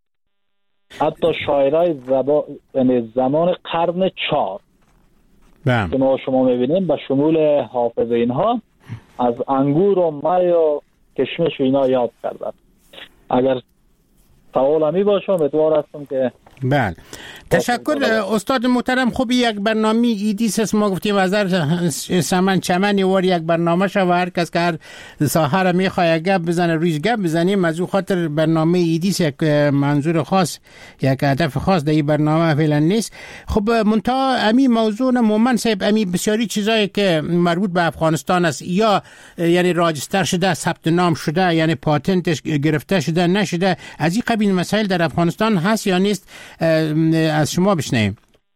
حتی شاعرای زبا... یعنی زمان قرن چهار که ما شما میبینیم به شمول حافظ اینها از انگور و می و کشمش و اینا یاد کردن. اگر سوال همی باشه امیدوار هستم که بله. تشکر استاد محترم. خوب یک برنامه ایدیس است، ما گفتیم از سمن چمنی وار یک برنامه شو و هر کس که هر ساحه را میخواه گپ بزنه رویش گپ بزنیم. از او خاطر برنامه ایدیس یک منظور خاص یک هدف خاص در این برنامه فعلا نیست. خب منتها امی موضوع مومن صاحب امی بسیاری چیزایی که مربوط به افغانستان است یا یعنی راجستر شده، ثبت نام شده، یعنی پاتنتش گرفته شده نشده، از این قبیل مسائل در افغانستان هست یا نیست؟ از شما بشنیم.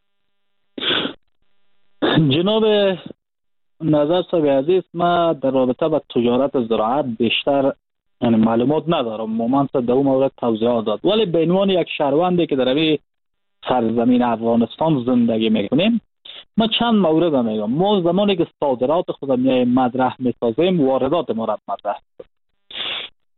جناب نظر صاحب عزیز، ما در رابطه با تجارت زراعت بیشتر یعنی معلومات ندارم. مومن صاحب در اون مورد توضیحات داد، ولی به عنوان یک شهروندی که در این سرزمین افغانستان زندگی میکنیم ما چند مورد میگم. ما زمانی که صادرات خود مطرح میسازیم واردات ما را مطرح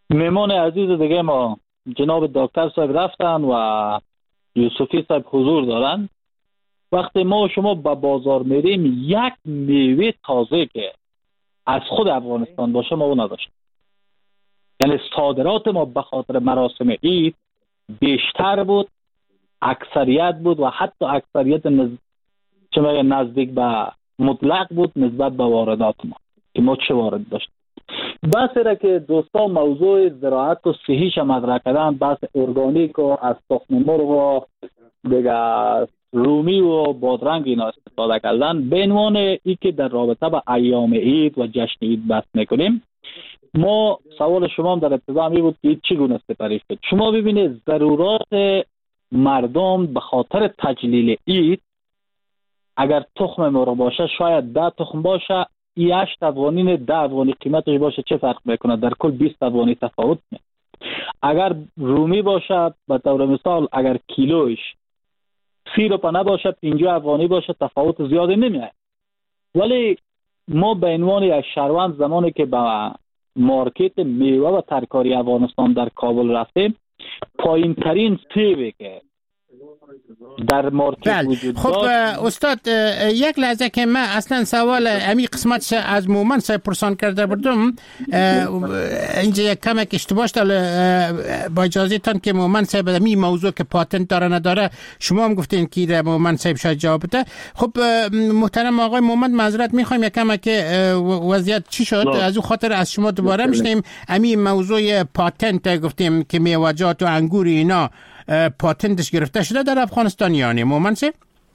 مهمان عزیز دیگه ما جناب دکتر صاحب رفتن و یوسفی صاحب حضور دارن. وقتی ما شما به بازار میریم یک میوه تازه که از خود افغانستان باشه ما اون نداشتیم. یعنی صادرات ما به خاطر مراسم عید بیشتر بود، اکثریت بود و حتی اکثریت نز... چه میگه نزدیک به مطلق بود نسبت به واردات ما که ما چه وارد داشتیم. بحثی را که دوستان موضوع زراعت و صحیش مطرح کردن، بحث ارگانیک و از تخم مرغ و دیگه رومی و بادرنگ اینا استفاده کردن، به عنوان ای که در رابطه با ایام عید و جشن عید بحث میکنیم. ما سوال شما هم در ابتدا می بود که چگونه سپری شد. شما ببینید ضرورات مردم به خاطر تجلیل عید اگر تخم مرغ باشه شاید ده تخم باشه، هشت افغانی نه ده افغانی قیمتش باشه، چه فرق میکنه؟ در کل بیست افغانی تفاوت نه. اگر رومی باشه به طور مثال اگر کیلوش سی روپه نباشه پنجاه افغانی باشه تفاوت زیادی نمیاد. ولی ما به عنوان یک شهروند زمانی که به مارکت میوه و ترکاری افغانستان در کابل رفتیم، پایین ترین سیبی که در مارکت بل. وجود خب استاد یک لحظه که من اصلا سوال امی قسمتش از مومن صاحب پرسان کرده بودم، اینجا یک کمک اشتباه شد. با اجازه تان که مومن صاحب امی موضوع که پاتنت داره نداره شما هم گفتین که مومن صاحب شاید جواب بده. خب محترم آقای مومن معذرت میخوایم یک کمک وضعیت چی شد؟ نه. از اون خاطر از شما دوباره میشنیم امی موضوع پاتنت گفتیم که میوه‌جات و انگور اینا پاتنتش گرفته شده در افغانستان یعنی مومن صاحب؟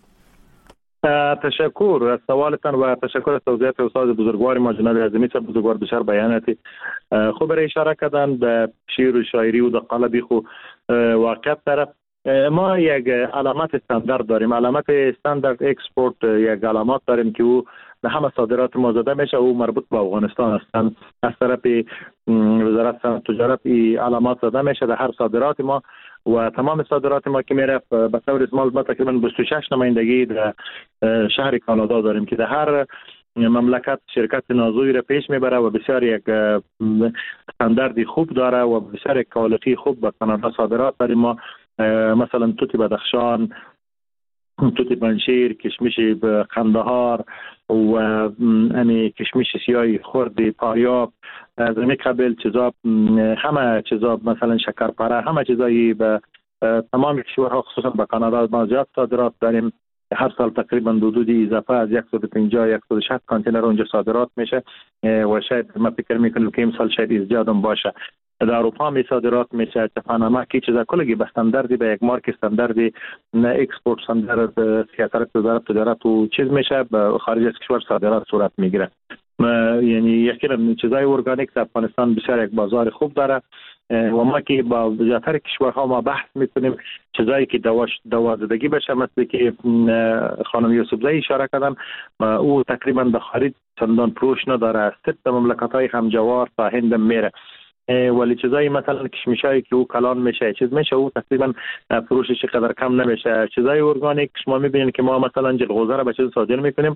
تشکر از سوالتان و تشکر از توضیحات استاد بزرگوار ما جناب اعظمی صاحب بزرگوار بسیار بیاناتی خوب برای اشاره کردن به شعر و شاعری و قالبی خو واقعیت طرف. ما یک علامت استاندارد داریم، علامت استاندارد اکسپورت یک علامت داریم که او به همه صادرات ما زده میشه و مربوط به افغانستان هستند. از طرف وزارت صنعت و تجارت این علامات زده میشه در هر صادرات ما و تمام صادرات ما که میره به طور اسمال ما تقریبا بیست و شش نمایندگی در شهر کانادا داریم که در هر مملکت شرکت نازوی را پیش میبره و بسیار یک استانداردی خوب داره و بسیار یک کوالیتی خوب به کانادا صادرات داریم. ما مثلا توت بدخشان، توت پنجشیر، کشمش قندهار و امی کشمش سیاه خرد پاریاب از این قبل چیزا همه چیزا مثلا شکرپاره همه چیزایی به تمام کشورها خصوصا به کانادا ما زیاد صادرات داریم. هر سال تقریبا حدود اضافه از صد و پنجاه تا صد و شصت کانتینر اونجا صادرات میشه و شاید ما فکر میکنیم که امسال شاید زیاد هم باشه. در اروپا می صادرات میشه، در پاناما کی چیزا کلگی به استانداردی به یک مارک استانداردی اکسپورت استاندارد سیاست وزارت تجارت و چیز میشه به خارج از کشور صادرات صورت میگیره. یعنی یقینا چیزای ارگانیک در افغانستان بسیار یک بازار خوب داره و ما که با زیاتر کشورها ما بحث میکنیم چیزایی که دواش دوازدگی بشه، مثل که خانم یوسفزئی اشاره کردن او تقریبا به خارج چندان پروش نداره، ست مملکت‌های همجوار تا هند میره ولی چیزایی مثلا کشمشایی که او کلان میشه چیز میشه او تقریبا فروشش قدر کم نمیشه. چیزای ارگانیک شما میبینید که ما مثلا جلغوزه را به چیز صادر میکنیم،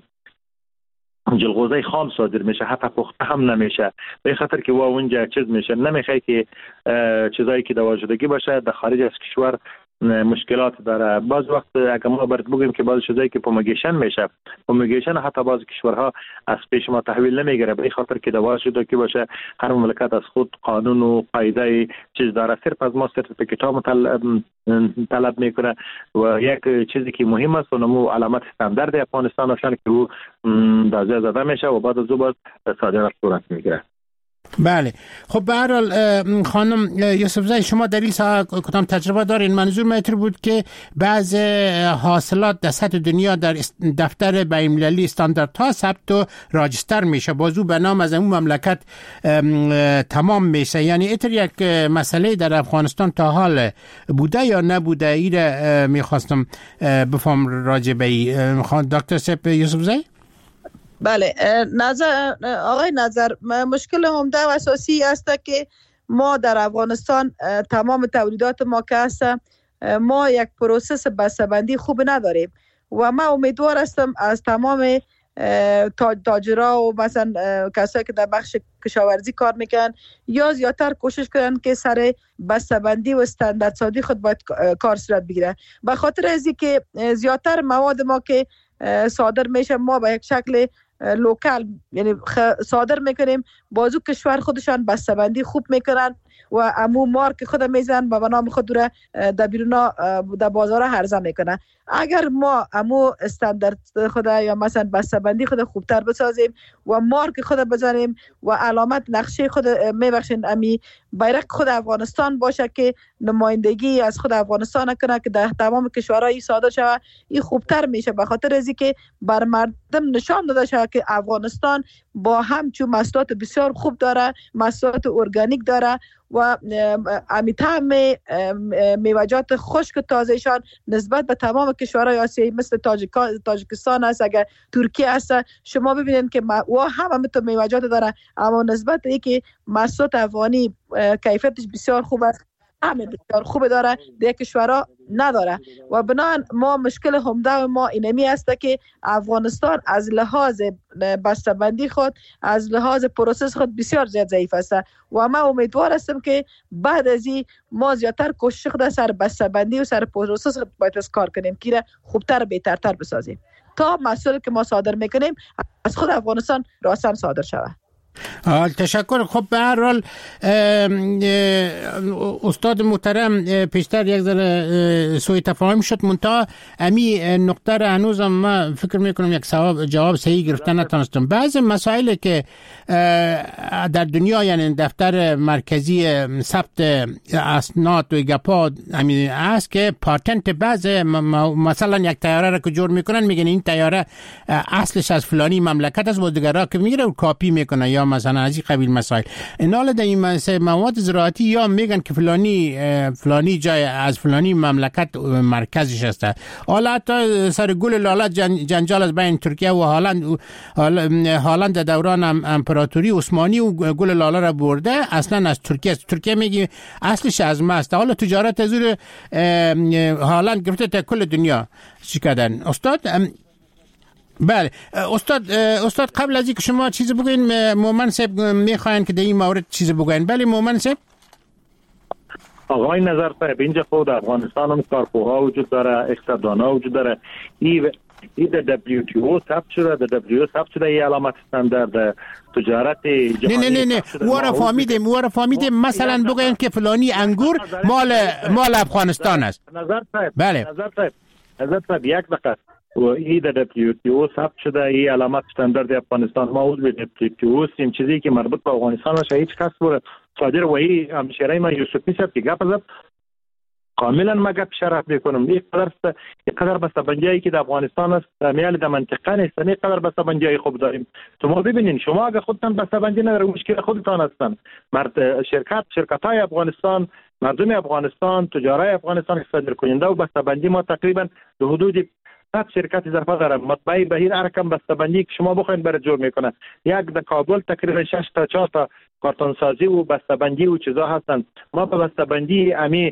جلغوزه خام صادر میشه حتی پخته هم نمیشه به خاطر که وا اونجا چیز میشه نمیخواد که چیزایی که دواجدگی باشه در خارج از کشور مشکلات داره. بعض وقت اگه ما برات بگیم که بعض چیزایی که پومیگیشن میشه پومیگیشن حتی بعض کشورها از پیش ما تحویل نمیگیره به خاطر که دواجدگی باشه. هر مملکت از خود قانون و قاعده چیز داره، صرف از ما سرتیفیکیت ها طلب میکنه و یک چیزی که مهم است اونمو علامت استاندارد افغانستان هستن که او دازه زده میشه و بعد از او باز صادرات صورت میگیره. بله خب به هر حال خانم یوسفزئی شما در این ساحه کدام تجربه دارین؟ منظور متر بود که بعض حاصلات در سطح دنیا در دفتر بین‌المللی استانداردها ثبت و راجستر میشه بازو به نام از اون مملکت تمام میشه. یعنی اتر یک مسئله در افغانستان تا حال بوده یا نبوده؟ این میخواستم بفهم راجع به این دکتر صاحب یوسفزئی. بله نظر آقای نظر مشکل عمده و اساسی است که ما در افغانستان تمام تولیدات ما که هست ما یک پروسس بسته‌بندی خوب نداریم و ما امیدوار هستم از تمام تاجرا و مثلا کسایی که در بخش کشاورزی کار میکنن یا زیادتر کوشش کنن که سر بسته‌بندی و استانداردسازی خود باید کار صورت بگیره. به خاطر از اینکه زیادتر مواد ما که صادر میشه ما به یک شکل لوکال یعنی صادر میکنیم، بازو کشور خودشان بسته‌بندی خوب میکنن و امو مارک خود میزن و به نام خود را در بیرونا در بازار عرضه میکنن. اگر ما امو استاندارد خود یا مثلا بسته‌بندی خود خوبتر بسازیم و مارک خود بزنیم و علامت نقشه خود میبخشین امی بیرق خود افغانستان باشه که نمایندگی از خود افغانستان کنه که در تمام کشورهای صادر شود، این خوبتر میشه. به خاطر از اینکه بر مردم نشان داده شود که افغانستان با همچون محصولات بسیار خوب داره، محصولات ارگانیک داره و امی طعم میوجات خشک تازهشان نسبت به تمام کشورهای آسیایی مثل تاجیکستان است، اگر ترکیه است، شما ببینید که و هم همینطور میوجات داره، اما نسبت ای که محصولات افغانی کیفیتش بسیار خوب است، همه بسیار خوب داره، دیگه کشورها نداره. و بنابراین ما مشکل همده ما اینمی است که افغانستان از لحاظ بسته‌بندی خود، از لحاظ پروسس خود بسیار زیاد ضعیف است و ما امیدوار هستم که بعد از این ما زیادتر کوشش خود سر بسته‌بندی و سر پروسس خود باید کار کنیم که خوبتر بهترتر بسازیم تا محصولی که ما صادر میکنیم از خود افغانستان راستن صادر شود. تشکر. خب به هر حال استاد محترم پیشتر یک ذره سوء تفاهم شد، منتها امی نقطه را هنوزم ما فکر میکنم یک جواب صحیح گرفتن نتونستم. بعض مسائل که در دنیا یعنی دفتر مرکزی ثبت اسناد و گپا همین است که پاتنت بعض مثلا یک طیاره را که جور میکنن میگن این طیاره اصلش از فلانی مملکت است، بازیگرا که میگیره و کاپی میکنه یا مثلا از این قبیل مسائل. اینا در این مواد زراعتی یا میگن که فلانی فلانی جای از فلانی مملکت مرکزش است. حالا حتی سر گل لاله جنجال از بین ترکیه و هالند هالند دوران امپراتوری عثمانی و گل لاله را برده اصلا از ترکیه است. ترکیه میگه اصلش از ما است. حالا تجارت از هالند گرفته تا کل دنیا چی کردن. استاد بله استاد استاد قبل از اینکه شما چیزی بگوین مومن صاحب میخواین که در این مورد چیزی بگوین. بله مومن صاحب. آقای نظر صاحب اینجا خود افغانستان هم کارپوها وجود داره، اقتصاددانا وجود داره. این این در دبلیو تی او ثبت شده، در دبلیو او ثبت شده، این علامت استاندارد تجارت جهانی. نه نه نه نه واره فهمیدیم واره فهمیدیم مثلا بگوین که فلانی انگور مال مال افغانستان است. نظر صاحب بله نظر صاحب نظر صاحب یک دقیقه و این در دبلیو تی او ثبت شده، این علامت استاندارد افغانستان. ما عضو دبلیو تی او هستیم، چیزی که مربوط به افغانستان باشه هیچ کس بوده صادر و این همشهری ما یوسفی صاحب که گپ زد کاملا ما گپ شرح میکنم. این قدر این قدر بسته‌بندی که در افغانستان است میال در منطقه نیست، این قدر بسته‌بندی خوب داریم. شما ببینین شما اگه خودتان بسته‌بندی ندارید مشکل خودتان هستن. مرد شرکت شرکت‌های افغانستان، مردم افغانستان، تجارای افغانستان که صادر کننده و بسته‌بندی ما تقریبا به حدود صد شرکت اضافه داره. مطبعی به هر رقم بسته‌بندی که شما بخواید برای جور میکنه. یک در کابل تقریبا شش تا چهار تا کارتون سازی و بسته‌بندی و چیزا هستن. ما به بسته‌بندی امی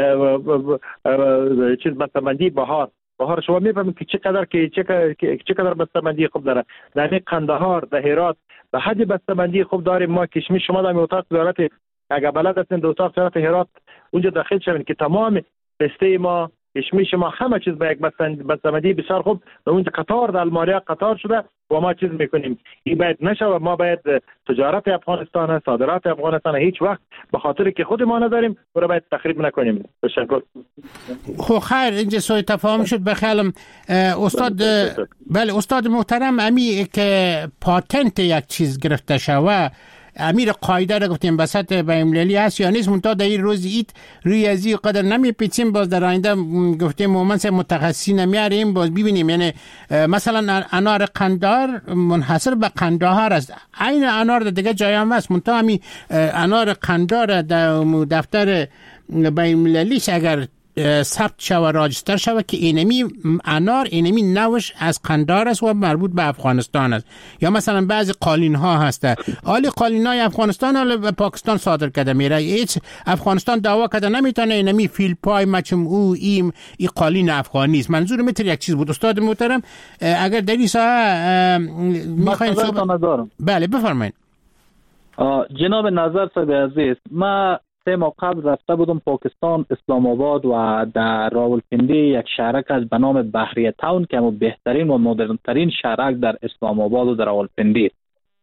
چیز بسته‌بندی بهار بهار شما میفهمید که چقدر که چقدر بسته‌بندی خوب داره. در قندهار، در هرات به حد بسته‌بندی خوب داریم. ما کشمش شما در اتاق وزارت اگه بلد هستین در اتاق وزارت هرات اونجا داخل شوین که تمام بسته ما کشمش ما همه چیز به یک بسته‌بندی بسیار خوب و اونجا قطار در المانیا قطار شده و ما چیز میکنیم. این باید نشه و ما باید تجارت افغانستان، صادرات افغانستان هیچ وقت به خاطر که خود ما نداریم و باید تخریب نکنیم. تشکر. خب خیر اینجا سوء تفاهم شد به خیالم. استاد بله استاد محترم امی که پاتنت یک چیز گرفته شوه امیر قاعده را گفتیم بسط بین‌المللی هست یا نیست، منتها در این روز ایت روی از این قدر نمیپیچیم. باز در آینده گفتیم مومن سے متخصصی نمیاریم باز ببینیم. یعنی مثلا انار قندهار منحصر به قندهار است، این انار در دیگه جای هم هست، منتها همین انار قندهار در دفتر بین‌المللیش اگر ثبت شوه راجستر شوه که اینمی انار اینمی نوش از قندار است و مربوط به افغانستان است. یا مثلا بعضی قالین ها هسته آلی قالین های افغانستان حالا به پاکستان صادر کرده میره، هیچ افغانستان دعوا کرده نمیتونه اینمی فیل پای مچم او ایم ای قالین افغانی است. منظور میتر یک چیز بود. استاد محترم اگر در این ساحه میخواین صحبت، بله بفرمایید. جناب نظر صاحب عزیز، ما سه ماه قبل رفته بودم پاکستان اسلام آباد و در راولپنڈی یک شهرک از به نام بحریه تاون که همون بهترین و مدرن ترین شهرک در اسلام آباد و در راولپنڈی.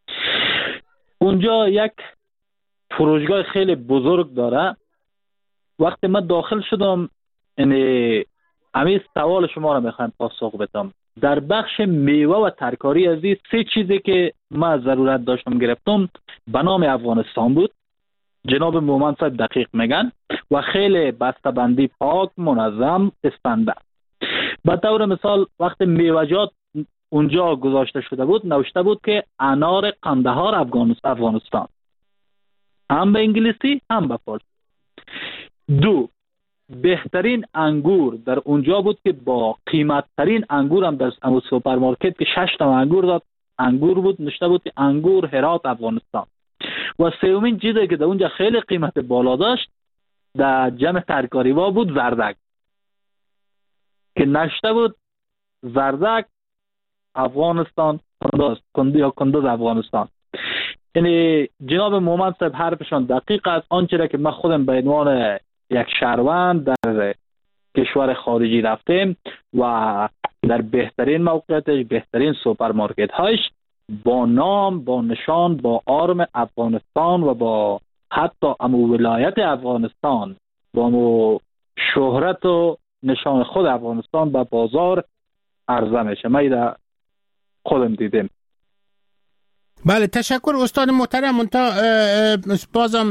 اونجا یک فروشگاه خیلی بزرگ داره. وقتی من داخل شدم یعنی همین سوال شما را میخوام پاسخ بدم. در بخش میوه و ترکاری عزیز سه چیزی که من ضرورت داشتم گرفتم به نام افغانستان بود. جناب مومن صاحب دقیق میگن و خیلی بسته‌بندی پاک منظم استاندارد. به طور مثال وقتی میوه‌جات اونجا گذاشته شده بود نوشته بود که انار قندهار افغانستان، هم به انگلیسی هم به فارسی. دو، بهترین انگور در اونجا بود که با قیمت ترین انگور هم در سوپرمارکت که شش تا انگور داد انگور بود نوشته بود که انگور هرات افغانستان. و سومین چیزی که در اونجا خیلی قیمت بالا داشت در جمع ترکاری ها بود زردک که نوشته بود زردک افغانستان کندوز کندو یا کندوز افغانستان. یعنی جناب مومن صاحب حرفشان دقیق است. آنچه را که من خودم به عنوان یک شهروند در کشور خارجی رفتیم و در بهترین موقعیتش بهترین سوپرمارکت هایش با نام با نشان با آرم افغانستان و با حتی امو ولایت افغانستان با امو شهرت و نشان خود افغانستان به بازار عرضه میشه. ما ایده خودم دیدیم. بله تشکر استاد محترم. منتها بازم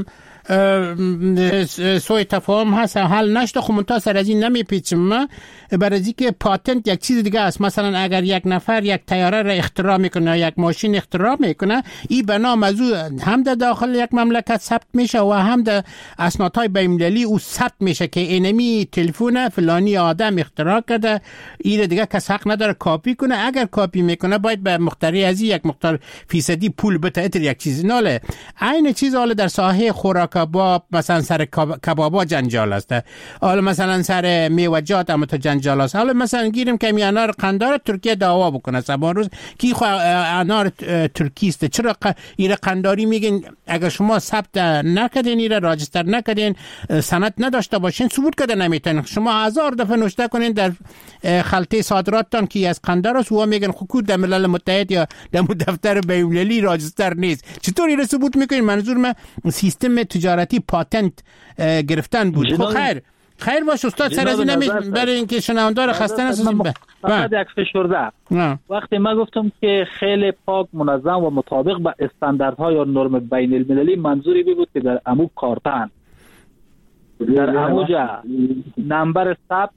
سوی تفاهم هست حل نشده. خب منتها سر از این نمیپیچم ما برای از که پاتنت یک چیز دیگه است. مثلا اگر یک نفر یک طیاره را اختراع میکنه یک ماشین اختراع میکنه این به نام از او هم در داخل یک مملکت ثبت میشه و هم در اسنادهای بین‌المللی او ثبت میشه که اینمی تلفن فلانی آدم اختراع کرده. این دیگه کس حق نداره کاپی کنه. اگر کاپی میکنه باید به مختاری از یک مقدار فیصدی پول بده. اتر یک چیز ناله. عین چیز حالا در ساحه خوراک کباب مثلا سر کبابا جنجال است. حالا مثلا سر میوه‌جات هم تو جنجال است. حالا مثلا گیریم که انار قندار ترکیه دعوا بکنه سبا روز کی خو انار ترکی است. چرا این قنداری میگن اگر شما ثبت نکردین این راجستر نکردین سند نداشته باشین ثبوت کرده نمیتونین. شما هزار دفعه نوشته کنین در خلطه صادراتتان که از قندار است و میگن حکومت در ملل متحد یا در دفتر بین‌المللی راجستر نیست. چطور این ثبوت میکنین؟ منظور من سیستم تجارتی پاتنت گرفتن بود. خب خیر خیر باش استاد سر از نمی برای اینکه شنوندار خسته نشین. فقط یک فشرده وقتی من گفتم که خیلی پاک منظم و مطابق با استانداردها یا نرم بین المللی منظوری بود که در امو کارتن در اموجا نمبر ثبت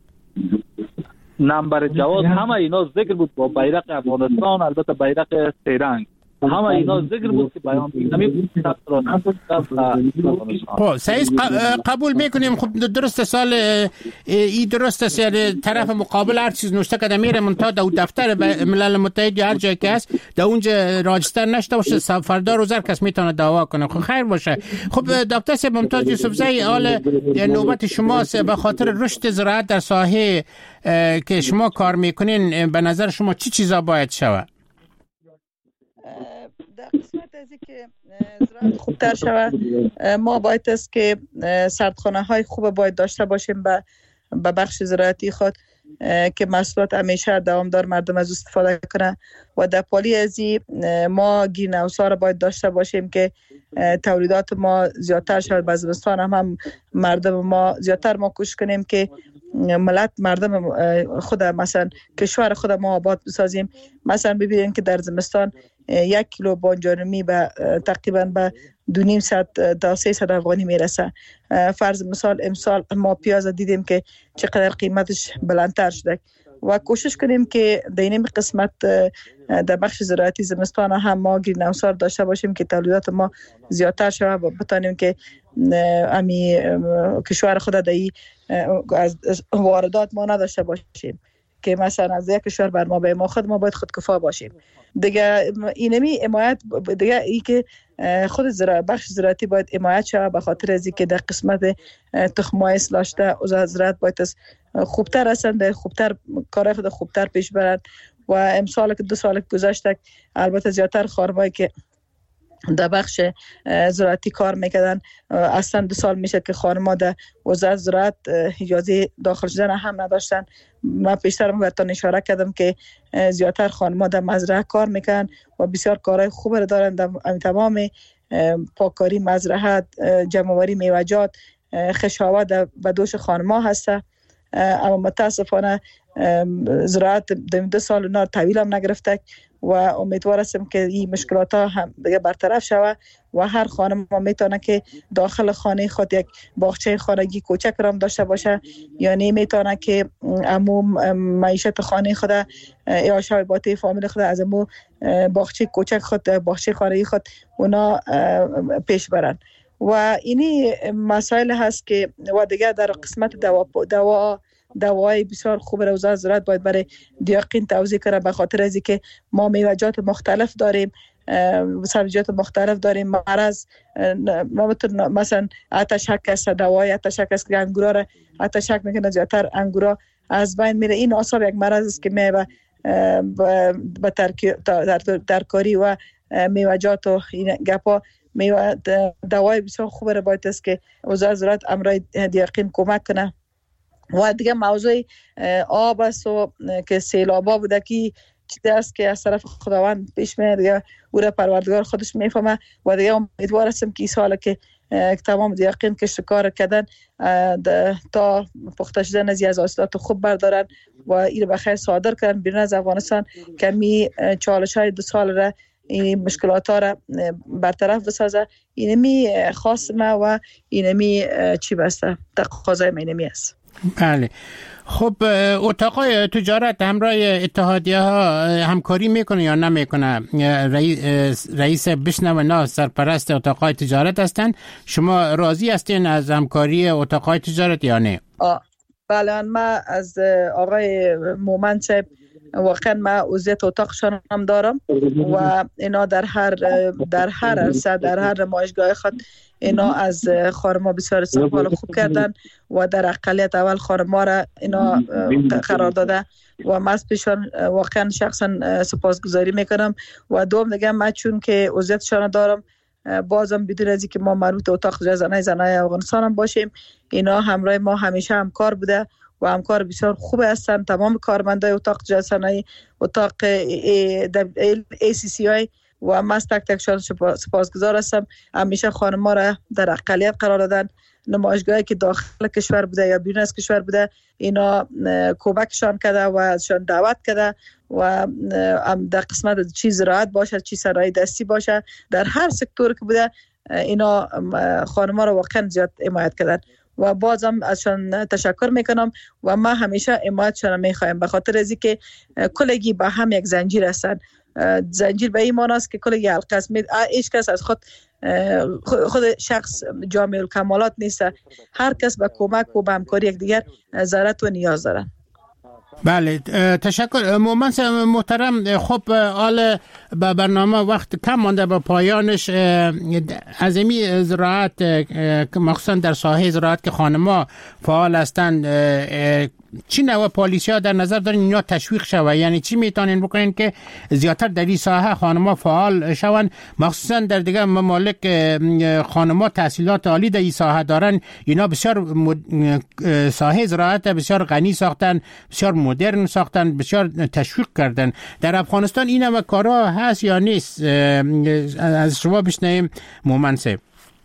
نمبر جواز همه اینا ذکر بود با بیرق افغانستان البته بیرق سه رنگ همه اینا ذکر بود که بیان نمی خب سعید قبول میکنیم. خب درست سال ای درست است یعنی طرف مقابل هر چیز نوشته کرده میره منتها در دفتر ملل متحد یا هر جایی که هست در اونجا راجستر نشته باشه فردا روز هر کس میتونه دعوا کنه. خب خیر باشه. خب دکتر صاحب ممتاز یوسفزئی حال نوبت شماست. به خاطر رشد زراعت در ساحه که شما کار میکنین به نظر شما چی چیزا باید شود؟ در قسمت از که زراعت خوبتر شود ما باید است که سردخانه های خوب باید داشته باشیم به به بخش زراعتی خود که محصولات همیشه دوامدار مردم از استفاده کنه و در پالی ازی ما گرین هاوس ها را باید داشته باشیم که تولیدات ما زیادتر شود. به زمستان هم, هم مردم ما زیادتر ما کوشش کنیم که ملت مردم خود مثلا کشور خود ما آباد بسازیم. مثلا ببینید که در زمستان یک کیلو بانجانمی به تقریبا به دو نیم صد تا سه صد افغانی میرسه. فرض مثال امسال ما پیاز دیدیم که چقدر قیمتش بلندتر شده و کوشش کنیم که در این قسمت در بخش زراعتی زمستان هم ما گرین هاوس داشته باشیم که تولیدات ما زیادتر شود و بتانیم که امی کشور خود در از واردات ما نداشته باشیم که مثلا از یک کشور بر ما به ما خود ما باید خودکفا باشیم. دیگه اینمی حمایت دیگه ای که خود زراعت بخش زراعتی باید حمایت شود به خاطر از اینکه در قسمت تخم‌های اصلاح‌شده وزارت زراعت باید خوبتر هستند، خوبتر کار خود خوبتر پیش برند و امسال که دو سال گذشته البته زیادتر خانمایی که در بخش زراعتی کار میکردن اصلا دو سال میشه که خانم‌ها در وزارت زراعت اجازه داخل شدن هم نداشتن. من پیشتر بهتون اشاره کردم که زیادتر خانم‌ها در مزرعه کار میکنن و بسیار کارهای خوب رو دارن در تمام پاککاری مزرعه، جمع‌آوری میوه‌جات، خشاوت به دوش خانم‌ها هسته. اما متاسفانه زراعت در دو سال اونا طویل هم نگرفته و امیدوار هستم که این مشکلات ها هم دیگه برطرف شود و هر خانم ما میتونه که داخل خانه خود یک باغچه خانگی کوچک رام داشته باشه، یعنی میتونه که عموم معیشت خانه خود یا شایباتی فامیل خود از امو باغچه کوچک خود باغچه خانگی خود اونا پیش برن و اینی مسائل هست که و دیگه در قسمت دوا دوا دوای بسیار خوب را وزارت زراعت باید برای دیاقین توزیع کنه به خاطر از اینکه ما میوه‌جات مختلف داریم، سبزیجات مختلف داریم. مرض مثلا آتشک است، دوای آتشک است که انگورا را آتشک میکنه، زیادتر انگورا از بین میره. این اصلا یک مرض است که میوه به ترکاری و میوه‌جات و این گپا میوه دوای بسیار خوب را باید است که وزارت زراعت امرای دیاقین کمک کنه. و دیگه موضوع آب است و که سیلابا بوده که چیزی است که از طرف خداوند پیش میاد، دیگه او را پروردگار خودش میفهمه و دیگه امیدوار هستم که این سال که تمام دیاقین کشتکار کردن تا پخته شدن از از حاصلات خوب بردارن و این بخیر صادر کردن بیرون از افغانستان که می چالش های دو سال را این مشکلات ها را برطرف بسازه. اینمی خاص ما و اینمی چی بسته تقاضای ما اینمی است. بله. خب اتاقای تجارت همراه اتحادیه ها همکاری میکنه یا نمیکنه؟ رئیس, رئیس بشنو سرپرست اتاقای تجارت هستن. شما راضی هستین از همکاری اتاقای تجارت یا نه؟ بله، من از آقای مومن صاحب واقعا من عضویت اتاقشان هم دارم و اینا در هر در هر عرصه در هر نمایشگاه خود اینا از خانم‌ها بسیار استقبال خوب کردن و در اقلیت اول خانم‌ها را اینا قرار داده و من از پیشان واقعا شخصا سپاسگزاری میکنم. و دوم دیگه من چون که عضویتشان دارم بازم بدون از اینکه ما مربوط اتاق زنای زنای افغانستان هم باشیم، اینا همراه ما همیشه همکار بوده و همکار بسیار خوب هستن. تمام کارمندای اتاق جسنای اتاق ای سی سی آی و من از تک تکشان سپاسگزار هستم. همیشه خانم‌ها را در اقلیت قرار دادن. نمایشگاهی که داخل کشور بوده یا بیرون از کشور بوده اینا کمکشان کرده و ازشان دعوت کرده و در قسمت چی زراعت باشه چی صنایع دستی باشه در هر سکتور که بوده اینا خانم‌ها را واقعا زیاد حمایت کردن و بازم ازشان تشکر میکنم و ما همیشه حمایتشان میخوایم به خاطر از اینکه کلگی با هم یک زنجیر هستن. زنجیر به این معنی است که کلگی حلقه است، هیچ کس از خود خود شخص جامع الکمالات نیست، هر کس به کمک و به همکاری یکدیگر ضرورت و نیاز دارن. بله تشکر مومن محترم. خب حال به برنامه وقت کم مانده به پایانش. از این زراعت مخصوصا در ساحه زراعت که خانم‌ها فعال هستند چی نوع پالیسی ها در نظر دارین اینا تشویق شوه؟ یعنی چی میتونین بکنین که زیادتر در این ساحه خانم‌ها فعال شون، مخصوصا در دیگه ممالک خانم‌ها تحصیلات عالی در این ساحه دارن، اینا بسیار ساحه زراعت بسیار غنی ساختن، بسیار مدرن ساختن، بسیار تشویق کردن. در افغانستان این هم کارا هست یا نیست؟ از شما بشنویم مومن صاحب.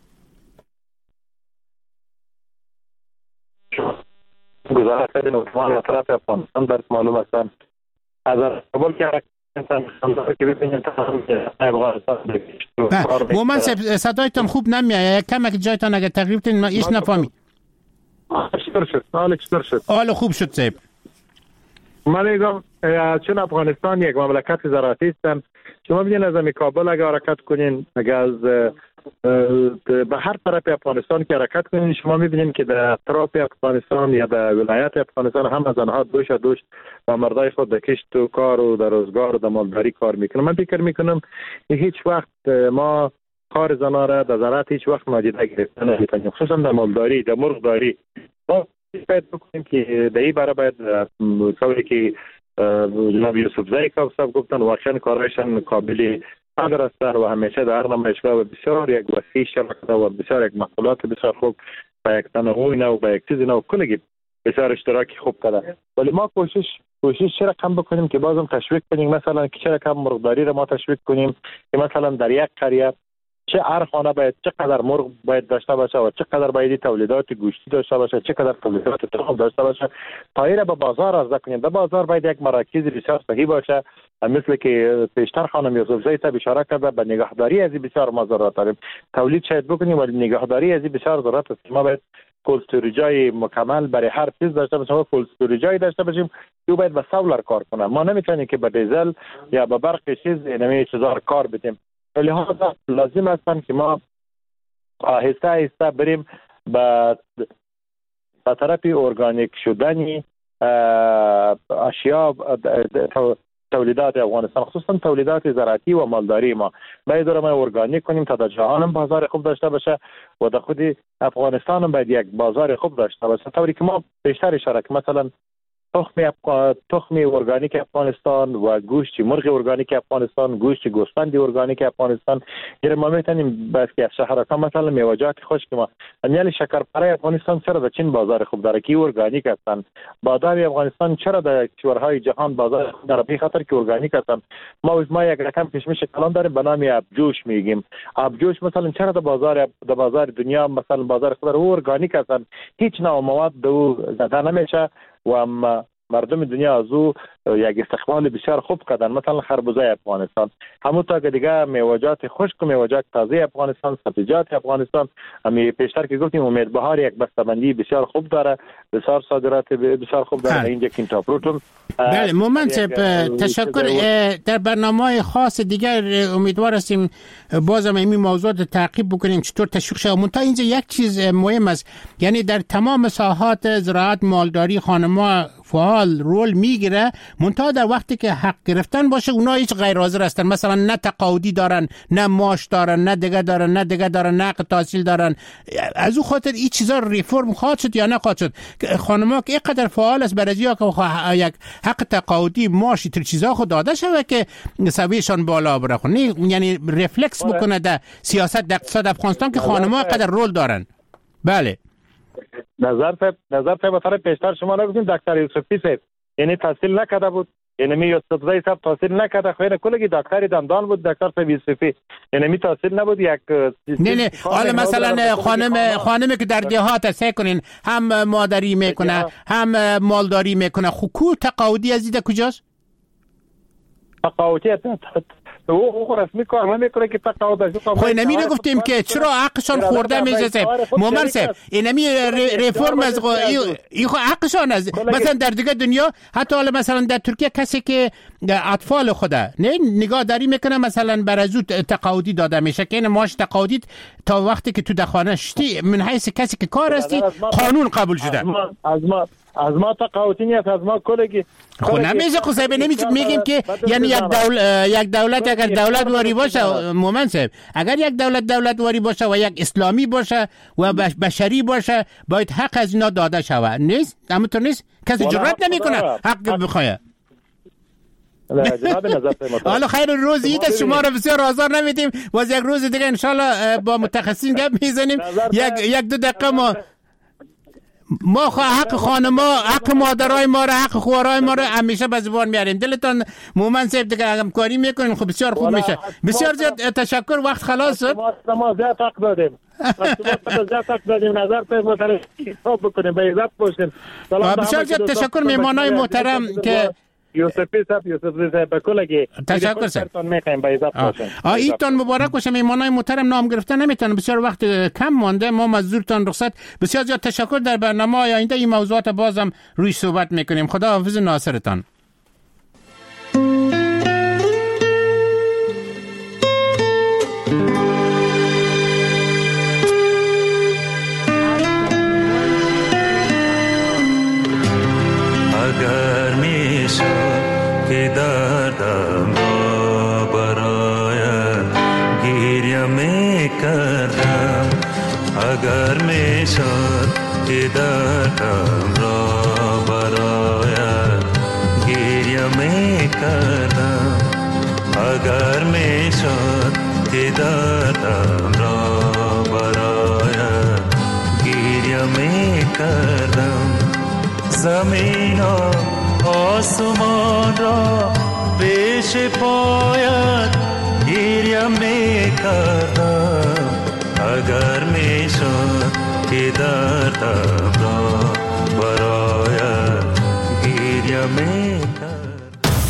گزارش کردن اتوان و طرف افغانستان در معلوم هستن از قبول که انسان خاندار که ببینید تمام افغانستان بگیشت. مومن صاحب صدایتان خوب نمیاد، کمک جایتان اگه تقریب تین ایش نفهمی. شکر شد، حال شکر شد. حال خوب شد صاحب. من میگم چون افغانستان یک مملکت زراعتی است، شما ببینید از همین کابل اگر حرکت کنین، اگر از به هر طرف افغانستان که حرکت کنین، شما میبینید که در اطراف افغانستان یا در ولایت افغانستان هم از آنها دوش دوش و مردای خود در کشت و کار و در روزگار و در مالداری کار میکنن. من فکر میکنم هیچ وقت ما کار زنان را در زراعت هیچ وقت نادیده گرفتن نمیتونیم، خصوصا در مالداری، در مرغداری. ما باید بکنیم که در این باره باید طوری که جناب یوسفزای کاوسب گفتن واقعا کارایشان قابل قدر است و همیشه در هر نمایشگاه و بسیار یک وسیع شرکت و بسیار یک محصولات بسیار خوب و یک تنوع نو و یک چیز نو کنگی بسیار اشتراکی خوب کرده. ولی ما کوشش کوشش چرا کم بکنیم که بازم تشویق کنیم، مثلا که چرا کم مرغداری را ما تشویق کنیم که مثلا در یک قریه چه هر خانه باید چقدر مرغ باید داشته باشه و چقدر باید تولیدات گوشتی داشته باشه، چقدر تولیدات تخم داشته باشه تا ایره به بازار عرضه کنیم. در بازار باید یک مراکز بسیار صحیح باشه، مثل که پیشتر خانم یوسفزای تا اشاره کرده به نگهداری از بسیار ما ضرورت داریم. تولید شاید بکنیم ولی نگهداری از بسیار ضرورت است. ما باید کلستوریجای مکمل برای هر چیز داشته باشیم، ما کلستوریجای داشته باشیم که باید به سولر کار کنه. ما نمیتونیم که به دیزل یا به برق چیز نمی چیزا کار بدیم. لحاظا لازم است که ما آهسته آهسته بریم به به طرف ارگانیک شدن اشیا تولیدات افغانستان، خصوصا تولیدات زراعتی و مالداری ما باید رو ما ارگانیک کنیم تا در جهان هم بازار خوب داشته باشه و در خود افغانستان هم باید یک بازار خوب داشته باشه. طوری که ما بیشتر اشاره کنیم مثلا تخم تخم ارگانیک افغانستان و گوشت مرغ ارگانیک افغانستان، گوشت گوسفند ارگانیک افغانستان، یعنی ما میتونیم بس که شهرها مثلا میوه‌جات خشک ما یعنی شکرپاره افغانستان چرا در چین بازار خوب داره که ارگانیک هستند، بادام افغانستان چرا در کشورهای جهان بازار خوب داره به خاطر که ارگانیک هستند. ما ما یک رقم کشمش کلان داریم به نام ابجوش میگیم. ابجوش مثلا چرا در بازار در بازار دنیا مثلا بازار خوب داره ارگانیک هستند، هیچ نوع مواد دو زده نمیشه و مردم دنیا از او یک استقبال بسیار خوب کردن. مثلا خربوزه افغانستان، همونطور که دیگه میوه‌جات خشک و میوه‌جات تازه افغانستان، سبزیجات افغانستان، همین پیشتر که گفتیم امید بهار یک بسته‌بندی بسیار خوب داره، بسیار صادرات بسیار خوب داره. اینجا کینتا فروتم. بله مومنت تشکر. در برنامه‌های خاص دیگر امیدوار هستیم بازم این موضوع رو تعقیب بکنیم چطور تشویق شه. منتها اینجا یک چیز مهم است، یعنی در تمام ساحات زراعت مالداری خانم‌ها فعال رول میگیره، منتها در وقتی که حق گرفتن باشه اونا هیچ غیر حاضر هستن. مثلا نه تقاعدی دارن، نه معاش دارن، نه دیگه دارن، نه دیگه دارن، نه حق تحصیل دارن. از اون خاطر این چیزا ریفرم خواهد شد یا نه خواهد شد. خانم‌ها که اینقدر فعال است برای ها که یک حق تقاعدی معاش تر چیزا خود داده شده که سویشان بالا بره، یعنی ریفلکس بکنه در سیاست در اقتصاد افغانستان که خانم‌ها قدر رول دارن. بله نظر صاحب نظر صاحب اثر پیشتر شما نگفتین دکتر یوسفی صاحب یعنی تحصیل نکرده بود، یعنی می یوسفزای صاحب تحصیل نکرده، خیلی کلگی دکتری دندان بود دکتر صاحب یوسفی، یعنی می تحصیل نبود یک نه نه حالا مثلا خانم خانمی که در دهات سه کنین هم مادری میکنه هم مالداری میکنه، خو تقاعدی از دیده کجاست؟ تقاعدی او رسمی کار نمیکنه که تقاعد خو نمی گفتیم که چرا حقشان خورده میشه مومن صاحب، اینمی ریفرم از ای خو حقشان از مثلا در دیگه دنیا حتی حالا مثلا در ترکیه کسی که اطفال خوده نه نگاه داری میکنه مثلا بر از تقاعدی داده میشه که این معاش تقاعدی تا وقتی که تو در خانه شتی من حیث کسی که کار هستی قانون قبول شده. از ما از ما تقاعدی نیست، از ما کلگی خو نمیشه خو صاحب نمیشه میگیم که یعنی یک دولت یک دولت اگر دولت واری باشه مومن صاحب، اگر یک دولت دولت واری باشه و یک اسلامی باشه و بشری باشه باید حق از اینا داده شود. نیست همونطور نیست، کسی جرئت نمیکنه حق بخواه. حالا خیر روز عید شما رو بسیار آزار نمیدیم و از یک روز دیگه انشالله با متخصصین گپ میزنیم. یک یک دو دقیقه ما ما حق خانما حق مادرای ما را حق خوارای ما را همیشه به زبان میاریم. دلتان مومن صاحب دیگه همکاری میکنین خب بسیار خوب میشه. بسیار زیاد تشکر، وقت خلاص شد. ما زیاد حق دادیم ما زیاد حق دادیم نظر په مطابق حساب بکنیم به عزت باشیم. بسیار زیاد تشکر مهمانای محترم که یوسفی صاحب یوسف صاحب بکلگی تشکر سر تان میخوایم به عزت باشین. ایدتان مبارک باشه. میمانای محترم نام گرفتن نمیتونم، بسیار وقت کم مانده، ما مزدورتان رخصت. بسیار زیاد تشکر. در برنامه آینده این موضوعات بازم روی صحبت میکنیم. خدا حافظ ناصرتان. اگر میشد که دردم را برایت گریه میکردم، اگر میشد که دردم را برایت گریه میکردم، اگر میشد که دردم را برایت گریه میکردم، زمین و آسمان را پیش پایت گریه میکردم، اگر میشد که دردم را برایت گریه میکردم.